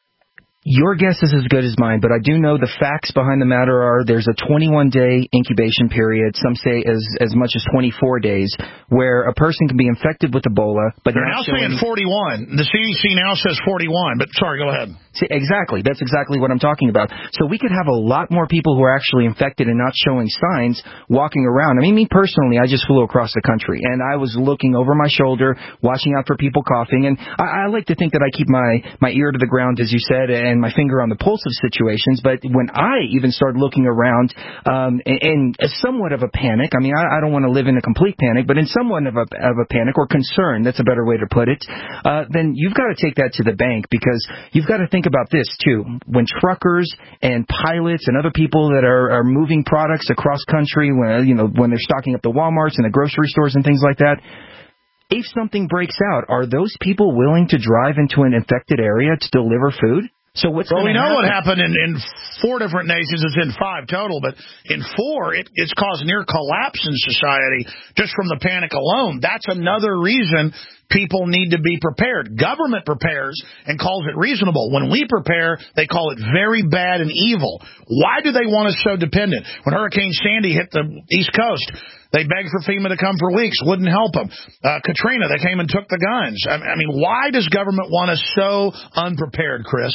Your guess is as good as mine, but I do know the facts behind the matter are there's a twenty-one day incubation period, some say as as much as twenty-four days, where a person can be infected with Ebola. But they're now saying forty-one. The C D C now says forty-one, but sorry, go ahead. See, exactly. That's exactly what I'm talking about. So we could have a lot more people who are actually infected and not showing signs walking around. I mean, me personally, I just flew across the country, and I was looking over my shoulder, watching out for people coughing, and I, I like to think that I keep my, my ear to the ground, as you said, and my finger on the pulse of situations. But when I even started looking around um, in, in somewhat of a panic, I mean, I, I don't want to live in a complete panic, but in somewhat of a, of a panic or concern, that's a better way to put it, uh, then you've got to take that to the bank, because you've got to think about this, too. When truckers and pilots and other people that are, are moving products across country, when, you know, when they're stocking up the Walmarts and the grocery stores and things like that, if something breaks out, are those people willing to drive into an infected area to deliver food? So what's well, we know happen? what happened in, in four different nations. It's in five total, but in four, it, it's caused near collapse in society just from the panic alone. That's another reason people need to be prepared. Government prepares and calls it reasonable. When we prepare, they call it very bad and evil. Why do they want us so dependent? When Hurricane Sandy hit the East Coast, they begged for FEMA to come for weeks, wouldn't help them. Uh, Katrina, they came and took the guns. I, I mean, why does government want us so unprepared, Chris?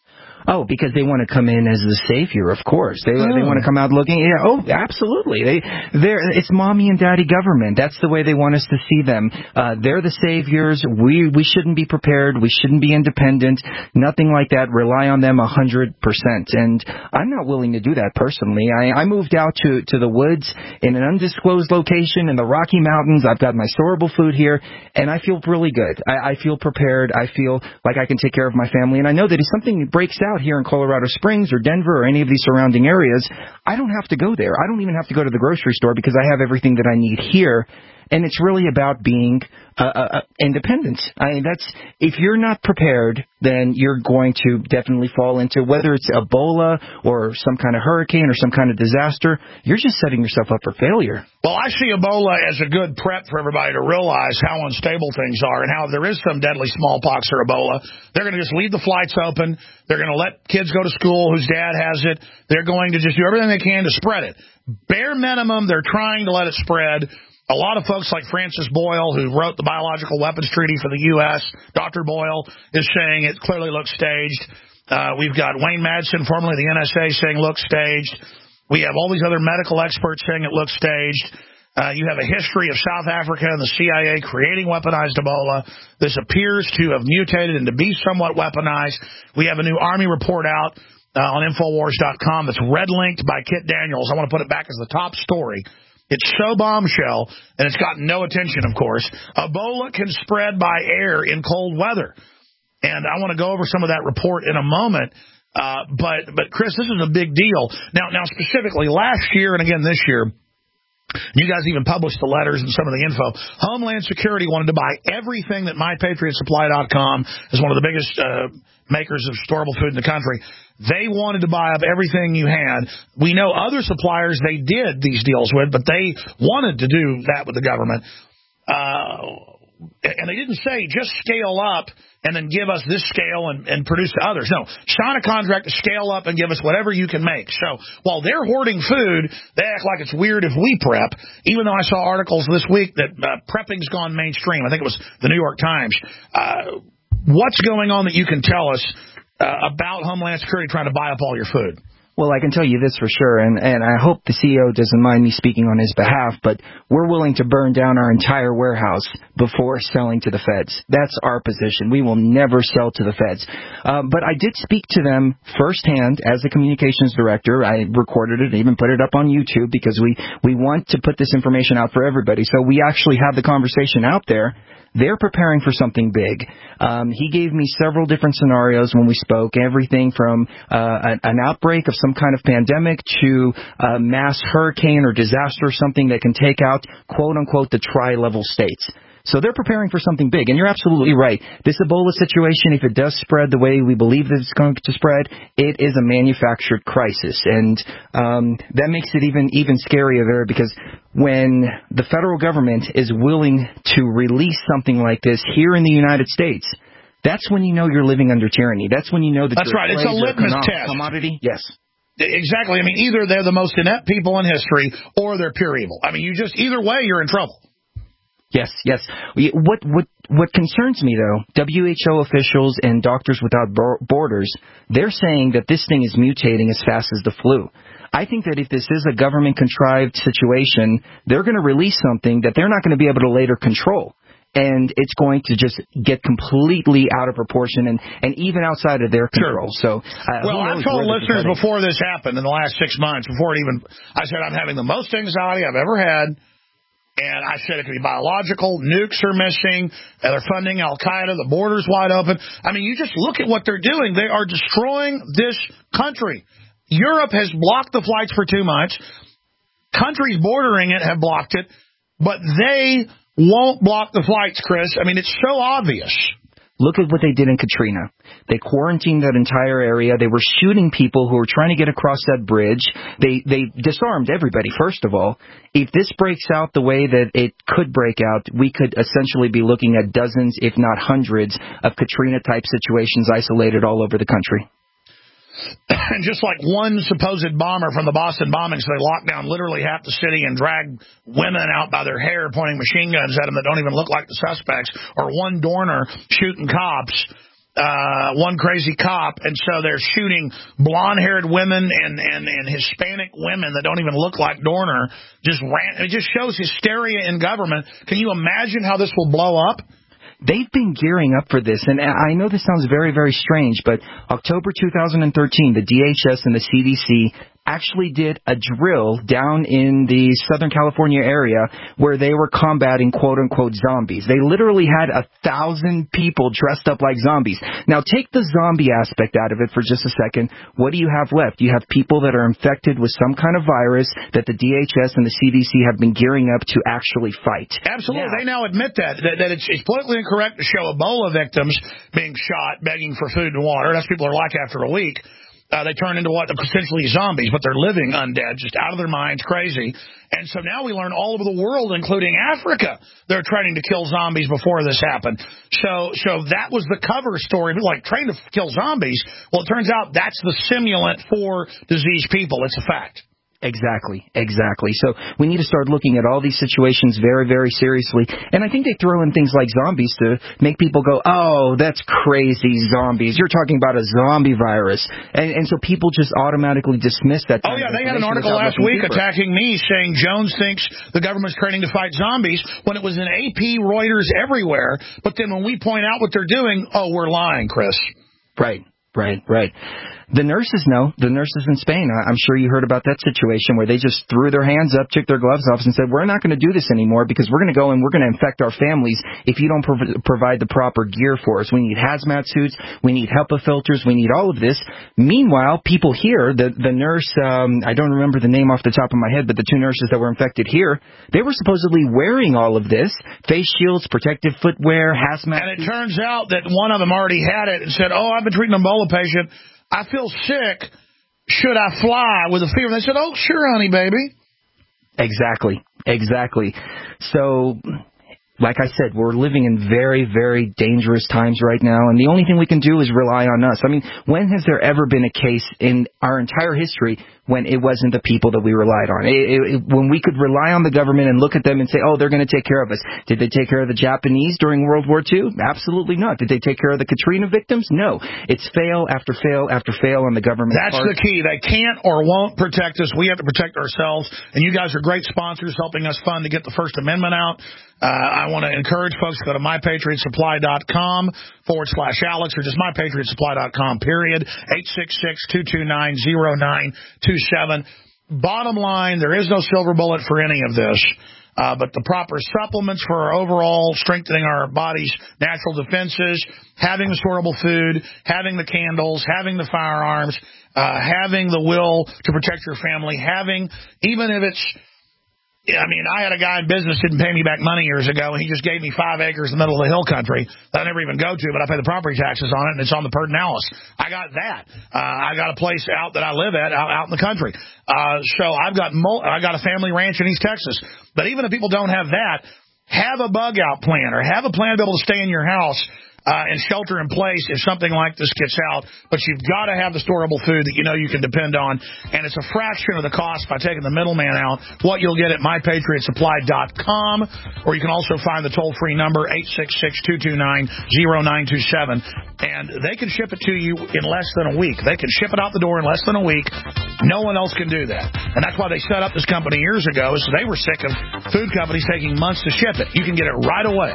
Oh, because they want to come in as the savior, of course. They oh. they want to come out looking. Yeah, oh, absolutely. They they're it's mommy and daddy government. That's the way they want us to see them. Uh, they're the saviors. We we shouldn't be prepared. We shouldn't be independent. Nothing like that. Rely on them a hundred percent. And I'm not willing to do that personally. I, I moved out to to the woods in an undisclosed location in the Rocky Mountains. I've got my storable food here, and I feel really good. I, I feel prepared. I feel like I can take care of my family, and I know that if something breaks out here in Colorado Springs or Denver or any of these surrounding areas, I don't have to go there. I don't even have to go to the grocery store because I have everything that I need here. And it's really about being uh, uh, independent. I mean, that's if you're not prepared, then you're going to definitely fall into, whether it's Ebola or some kind of hurricane or some kind of disaster, you're just setting yourself up for failure. Well, I see Ebola as a good prep for everybody to realize how unstable things are, and how if there is some deadly smallpox or Ebola, they're going to just leave the flights open. They're going to let kids go to school whose dad has it. They're going to just do everything they can to spread it. Bare minimum, they're trying to let it spread. A lot of folks like Francis Boyle, who wrote the Biological Weapons Treaty for the U S, Doctor Boyle, is saying it clearly looks staged. Uh, we've got Wayne Madsen, formerly the N S A, saying looks staged. We have all these other medical experts saying it looks staged. Uh, you have a history of South Africa and the C I A creating weaponized Ebola. This appears to have mutated and to be somewhat weaponized. We have a new Army report out uh, on Infowars dot com that's red-linked by Kit Daniels. I want to put it back as the top story. It's so bombshell, and it's gotten no attention, of course. Ebola can spread by air in cold weather. And I want to go over some of that report in a moment. Uh, but, but Chris, this is a big deal. Now, now, specifically, last year and again this year, You guys even published the letters and some of the info. Homeland Security wanted to buy everything that my patriot supply dot com is one of the biggest uh, makers of storable food in the country. They wanted to buy up everything you had. We know other suppliers they did these deals with, but they wanted to do that with the government. Uh, and they didn't say just scale up and then give us this scale and, and produce to others. No, sign a contract to scale up and give us whatever you can make. So while they're hoarding food, they act like it's weird if we prep, even though I saw articles this week that uh, prepping's gone mainstream. I think it was the New York Times. Uh, what's going on that you can tell us uh, about Homeland Security trying to buy up all your food? Well, I can tell you this for sure, and, and I hope the C E O doesn't mind me speaking on his behalf, but we're willing to burn down our entire warehouse before selling to the feds. That's our position. We will never sell to the feds. Um, but I did speak to them firsthand as the communications director. I recorded it, even put it up on YouTube, because we, we want to put this information out for everybody. So we actually have the conversation out there. They're preparing for something big. Um, he gave me several different scenarios when we spoke, everything from uh, an, an outbreak of some kind of pandemic to a mass hurricane or disaster, something that can take out, quote-unquote, the tri-level states. So they're preparing for something big. And you're absolutely right. This Ebola situation, if it does spread the way we believe that it's going to spread, it is a manufactured crisis. And um, that makes it even, even scarier there, because when the federal government is willing to release something like this here in the United States, that's when you know you're living under tyranny. That's when you know that that's you're right. It's a litmus test. Commodity. Yes. Exactly. I mean, either they're the most inept people in history or they're pure evil. I mean, you just, either way, you're in trouble. Yes, yes. What what what concerns me, though, W H O officials and Doctors Without Borders, they're saying that this thing is mutating as fast as the flu. I think that if this is a government-contrived situation, they're going to release something that they're not going to be able to later control. And it's going to just get completely out of proportion and, and even outside of their control. Sure. So, uh, well, I've told listeners before this happened in the last six months, before it even, I said I'm having the most anxiety I've ever had. And I said it could be biological, nukes are missing, they're funding Al-Qaeda, the border's wide open. I mean, you just look at what they're doing. They are destroying this country. Europe has blocked the flights for two months. Countries bordering it have blocked it, but they won't block the flights, Chris. I mean, it's so obvious. Look at what they did in Katrina. They quarantined that entire area. They were shooting people who were trying to get across that bridge. They they disarmed everybody, first of all. If this breaks out the way that it could break out, we could essentially be looking at dozens, if not hundreds, of Katrina-type situations isolated all over the country. And just like one supposed bomber from the Boston bombings, they locked down literally half the city and dragged women out by their hair, pointing machine guns at them that don't even look like the suspects, or one Dorner shooting cops, uh, one crazy cop, and so they're shooting blonde-haired women and, and, and Hispanic women that don't even look like Dorner. Just ran, it just shows hysteria in government. Can you imagine how this will blow up? They've been gearing up for this, and I know this sounds very, very strange, but October two thousand thirteen, the D H S and the C D C actually did a drill down in the Southern California area where they were combating quote-unquote zombies. They literally had a thousand people dressed up like zombies. Now, take the zombie aspect out of it for just a second. What do you have left? You have people that are infected with some kind of virus that the D H S and the C D C have been gearing up to actually fight. Absolutely. Now, they now admit that, that, that it's, it's politically incorrect to show Ebola victims being shot, begging for food and water. That's what people are like after a week. Uh, they turn into what essentially zombies, but they're living undead, just out of their minds, crazy. And so now we learn all over the world, including Africa, they're trying to kill zombies before this happened. So so that was the cover story, like trying to kill zombies. Well, it turns out that's the simulant for diseased people. It's a fact. Exactly, exactly. So we need to start looking at all these situations very, very seriously. And I think they throw in things like zombies to make people go, oh, that's crazy, zombies. You're talking about a zombie virus. And, and so people just automatically dismiss that. Oh, yeah, they had an article last week deeper. attacking me saying Jones thinks the government's training to fight zombies when it was in A P, Reuters, everywhere. But then when we point out what they're doing, oh, we're lying, Chris. Right, right, right. The nurses know. The nurses in Spain, I'm sure you heard about that situation where they just threw their hands up, took their gloves off, and said, we're not going to do this anymore because we're going to go and we're going to infect our families if you don't prov- provide the proper gear for us. We need hazmat suits. We need HEPA filters. We need all of this. Meanwhile, people here, the, the nurse, um, I don't remember the name off the top of my head, but the two nurses that were infected here, they were supposedly wearing all of this, face shields, protective footwear, hazmat And it turns out that one of them already had it and said, oh, I've been treating an Ebola patient. I feel sick. Should I fly with a fever? And they said, oh, sure, honey, baby. Exactly. Exactly. So, like I said, we're living in very, very dangerous times right now, and the only thing we can do is rely on us. I mean, when has there ever been a case in our entire history when it wasn't the people that we relied on? It, it, it, when we could rely on the government and look at them and say, oh, they're going to take care of us. Did they take care of the Japanese during World War Two? Absolutely not. Did they take care of the Katrina victims? No. It's fail after fail after fail on the government. That's part. The key. They can't or won't protect us. We have to protect ourselves, and you guys are great sponsors helping us fund to get the First Amendment out. Uh, I want to encourage folks to go to my patriot supply dot com forward slash Alex or just my patriot supply dot com, period, eight six six, two two nine, zero nine two seven. Bottom line, there is no silver bullet for any of this, uh, but the proper supplements for our overall strengthening our body's natural defenses, having the storable food, having the candles, having the firearms, uh, having the will to protect your family, having, even if it's, I mean, I had a guy in business didn't pay me back money years ago, and he just gave me five acres in the middle of the hill country that I never even go to, but I pay the property taxes on it, and it's on the Pedernales. I got that. Uh, I got a place out that I live at out, out in the country. Uh, so I've got mul- I got a family ranch in East Texas. But even if people don't have that, have a bug-out plan or have a plan to be able to stay in your house Uh, and shelter in place if something like this gets out. But you've got to have the storable food that you know you can depend on. And it's a fraction of the cost by taking the middleman out. What you'll get at my patriot supply dot com. Or you can also find the toll-free number, eight six six, two two nine, zero nine two seven. And they can ship it to you in less than a week. They can ship it out the door in less than a week. No one else can do that. And that's why they set up this company years ago, is they were sick of food companies taking months to ship it. You can get it right away.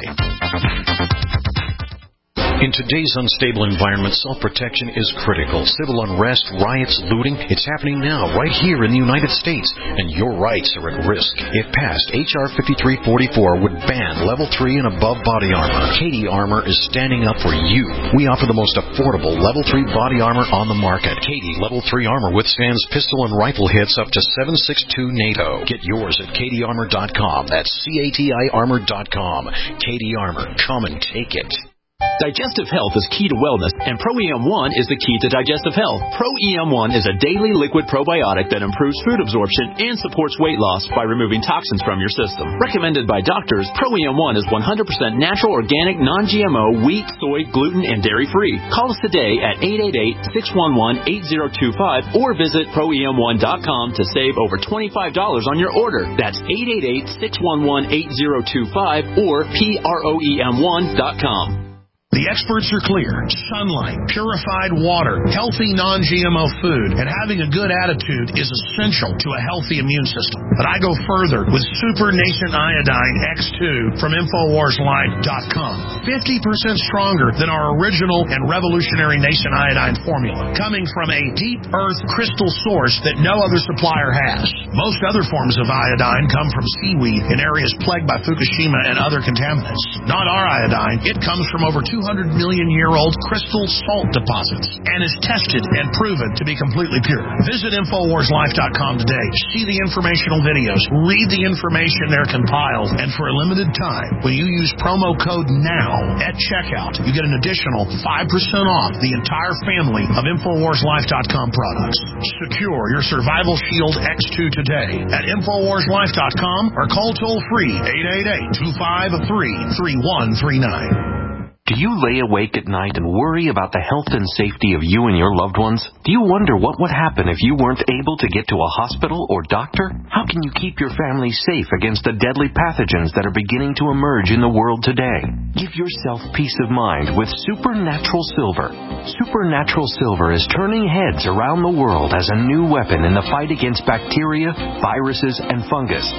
In today's unstable environment, self-protection is critical. Civil unrest, riots, looting, it's happening now, right here in the United States, and your rights are at risk. If passed, H R fifty-three forty-four would ban level three and above body armor. Katie Armor is standing up for you. We offer the most affordable level three body armor on the market. Katie Level three Armor withstands pistol and rifle hits up to seven six two NATO. Get yours at Katie Armor dot com. That's C A T I Armor dot com. Katie Armor. Come and take it. Digestive health is key to wellness, and Pro E M one is the key to digestive health. Pro E M one is a daily liquid probiotic that improves food absorption and supports weight loss by removing toxins from your system. Recommended by doctors, Pro E M one is one hundred percent natural, organic, non G M O, wheat, soy, gluten, and dairy-free. Call us today at eight eight eight, six one one, eight zero two five or visit pro e m one dot com to save over twenty-five dollars on your order. That's eight eight eight, six one one, eight zero two five or pro e m one dot com. The experts are clear. Sunlight, purified water, healthy non-G M O food, and having a good attitude is essential to a healthy immune system. But I go further with Super Nascent Iodine X two from Infowars Life dot com. fifty percent stronger than our original and revolutionary Nascent Iodine formula, coming from a deep earth crystal source that no other supplier has. Most other forms of iodine come from seaweed in areas plagued by Fukushima and other contaminants. Not our iodine. It comes from over two hundred million year old crystal salt deposits and is tested and proven to be completely pure. Visit Infowars Life dot com today. See the informational videos. Read the information they're compiled. And for a limited time, when you use promo code NOW at checkout, you get an additional five percent off the entire family of Infowars Life dot com products. Secure your Survival Shield X two today at Infowars Life dot com or call toll free eight eight eight, two five three, three one three nine. Do you lay awake at night and worry about the health and safety of you and your loved ones? Do you wonder what would happen if you weren't able to get to a hospital or doctor? How can you keep your family safe against the deadly pathogens that are beginning to emerge in the world today? Give yourself peace of mind with Supernatural Silver. Supernatural Silver is turning heads around the world as a new weapon in the fight against bacteria, viruses, and fungus.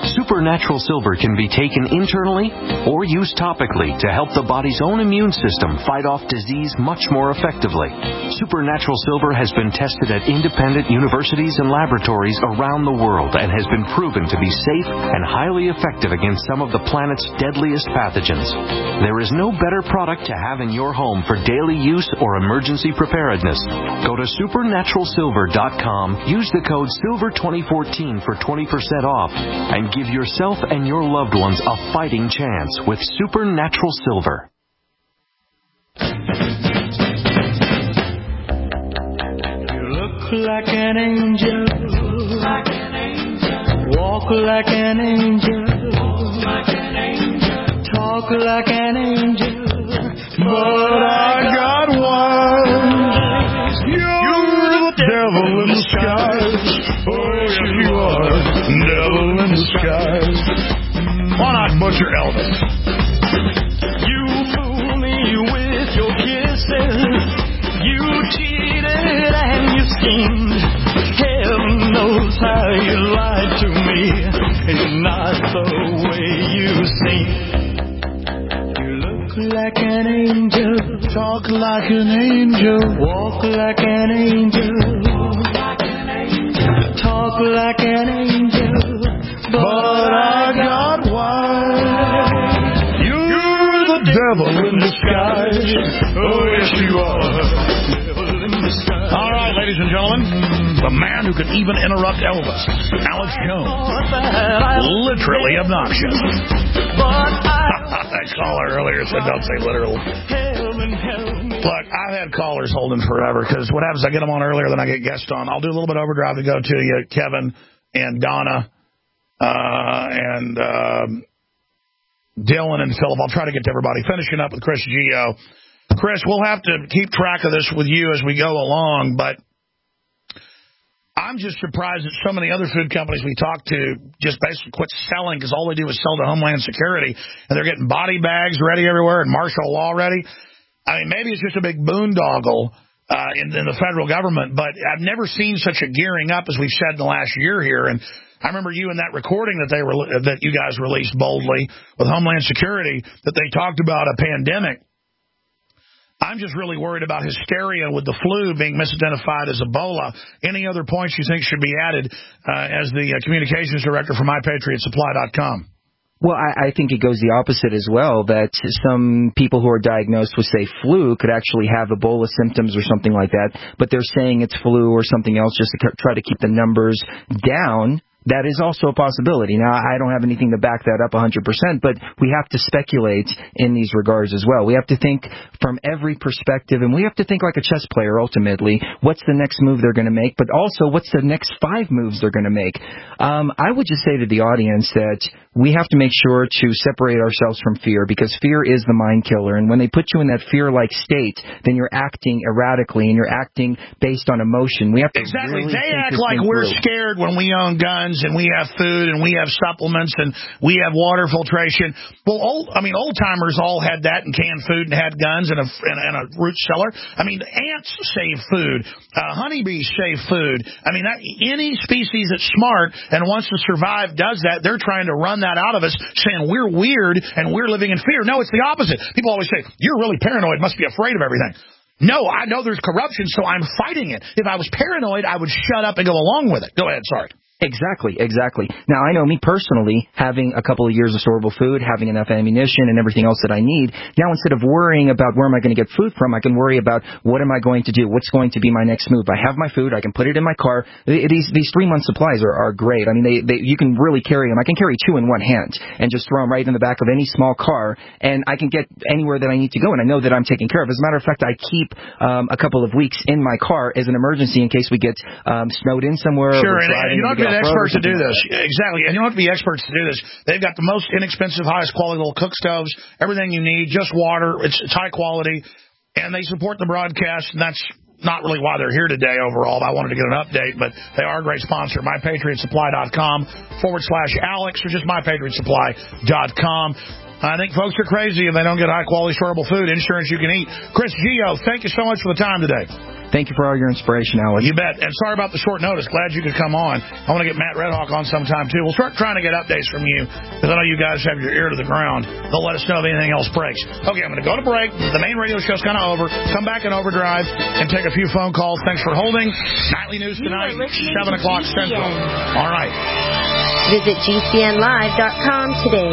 Supernatural Silver can be taken internally or used topically to help the body's own immune system fight off disease much more effectively. Supernatural Silver has been tested at independent universities and laboratories around the world and has been proven to be safe and highly effective against some of the planet's deadliest pathogens. There is no better product to have in your home for daily use or emergency preparedness. Go to supernatural silver dot com, use the code silver twenty fourteen for twenty percent off, and give yourself and your loved ones a fighting chance with Supernatural Silver. You look like an angel, like an angel. Walk like an angel, walk like an angel. Talk like an angel, but I got one. You're the devil in disguise. Oh, yes, you are, devil in disguise. Why not butcher Elvis? You fool me with your kisses. You cheated and you schemed. Heaven knows how you lied to me. It's not the way you seem. You look like an angel, talk like an angel, walk like an angel, talk like an angel, but I got one. You're the devil in disguise. Oh, yes, you are. Devil in disguise. All right, ladies and gentlemen, the man who could even interrupt Elvis, Alex Jones, literally obnoxious. That caller earlier said, don't say literal. Look, I've had callers holding forever because what happens, I get them on earlier than I get guests on. I'll do a little bit of overdrive to go to you, Kevin and Donna uh, and uh, Dylan and Philip. I'll try to get to everybody. Finishing up with Chris Geo. Chris, we'll have to keep track of this with you as we go along, but I'm just surprised that so many other food companies we talk to just basically quit selling because all they do is sell to Homeland Security, and they're getting body bags ready everywhere and martial law ready. I mean, maybe it's just a big boondoggle uh, in, in the federal government, but I've never seen such a gearing up as we've said in the last year here. And I remember you in that recording that they were, that you guys released boldly with Homeland Security that they talked about a pandemic. I'm just really worried about hysteria with the flu being misidentified as Ebola. Any other points you think should be added uh, as the uh, communications director for my patriot supply dot com? Well, I, I think it goes the opposite as well, that some people who are diagnosed with, say, flu could actually have Ebola symptoms or something like that, but they're saying it's flu or something else just to try to keep the numbers down. That is also a possibility. Now, I don't have anything to back that up one hundred percent, but we have to speculate in these regards as well. We have to think from every perspective, and we have to think like a chess player, ultimately. What's the next move they're going to make, but also what's the next five moves they're going to make? Um, I would just say to the audience that we have to make sure to separate ourselves from fear, because fear is the mind killer. And when they put you in that fear-like state, then you're acting erratically and you're acting based on emotion. We have to exactly. Really they think act this like thing we're through. scared when we own guns and we have food and we have supplements and we have water filtration. Well, old, I mean, old timers all had that and canned food and had guns and a, and, and a root cellar. I mean, ants save food. Uh, honeybees save food. I mean, that, any species that's smart and wants to survive does that. They're trying to run that out of us, saying we're weird and we're living in fear. No, it's the opposite. People always say, you're really paranoid, must be afraid of everything. No, I know there's corruption, so I'm fighting it. If I was paranoid, I would shut up and go along with it. Go ahead, sorry. Exactly, exactly. Now, I know me personally, having a couple of years of storable food, having enough ammunition and everything else that I need, now instead of worrying about where am I going to get food from, I can worry about what am I going to do, what's going to be my next move. I have my food, I can put it in my car. These these three-month supplies are, are great. I mean, they, they you can really carry them. I can carry two in one hand and just throw them right in the back of any small car, and I can get anywhere that I need to go, and I know that I'm taken care of. As a matter of fact, I keep um, a couple of weeks in my car as an emergency in case we get um, snowed in somewhere. Sure, and, and you don't have to be an expert to do this. Like Exactly, and you don't have to be experts to do this. They've got the most inexpensive, highest quality little cook stoves, everything you need, just water. It's, it's high quality, and they support the broadcast, and that's not really why they're here today overall. I wanted to get an update, but they are a great sponsor. my patriot supply dot com forward slash Alex, or just my patriot supply dot com. I think folks are crazy if they don't get high-quality, storable food, insurance you can eat. Chris Gio, thank you so much for the time today. Thank you for all your inspiration, Alex. You bet. And sorry about the short notice. Glad you could come on. I want to get Matt Redhawk on sometime, too. We'll start trying to get updates from you, because I know you guys have your ear to the ground. They'll let us know if anything else breaks. Okay, I'm going to go to break. The main radio show's kind of over. Come back in overdrive and take a few phone calls. Thanks for holding. Nightly news tonight, seven o'clock Central. All right. Visit G C N live dot com today.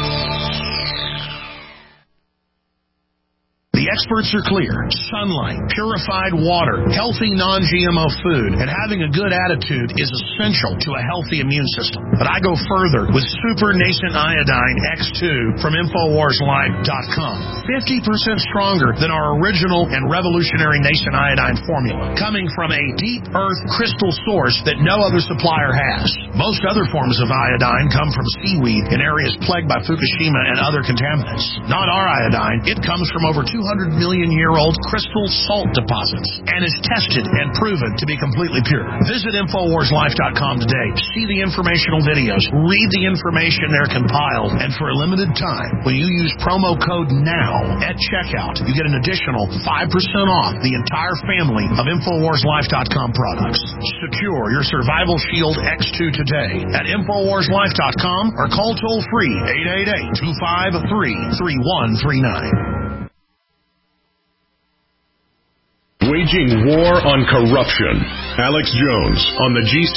The experts are clear. Sunlight, purified water, healthy non-G M O food, and having a good attitude is essential to a healthy immune system. But I go further with Super Nascent Iodine X two from Infowars Life dot com. fifty percent stronger than our original and revolutionary Nascent Iodine formula, coming from a deep earth crystal source that no other supplier has. Most other forms of iodine come from seaweed in areas plagued by Fukushima and other contaminants. Not our iodine. It comes from over two hundred million year old crystal salt deposits and is tested and proven to be completely pure. Visit Infowars Life dot com today. See the informational videos. Read the information they're compiled. And for a limited time, when you use promo code NOW at checkout, you get an additional five percent off the entire family of Infowars Life dot com products. Secure your Survival Shield X two today at Infowars Life dot com or call toll free eight eight eight, two five three, three one three nine. Waging war on corruption. Alex Jones on the G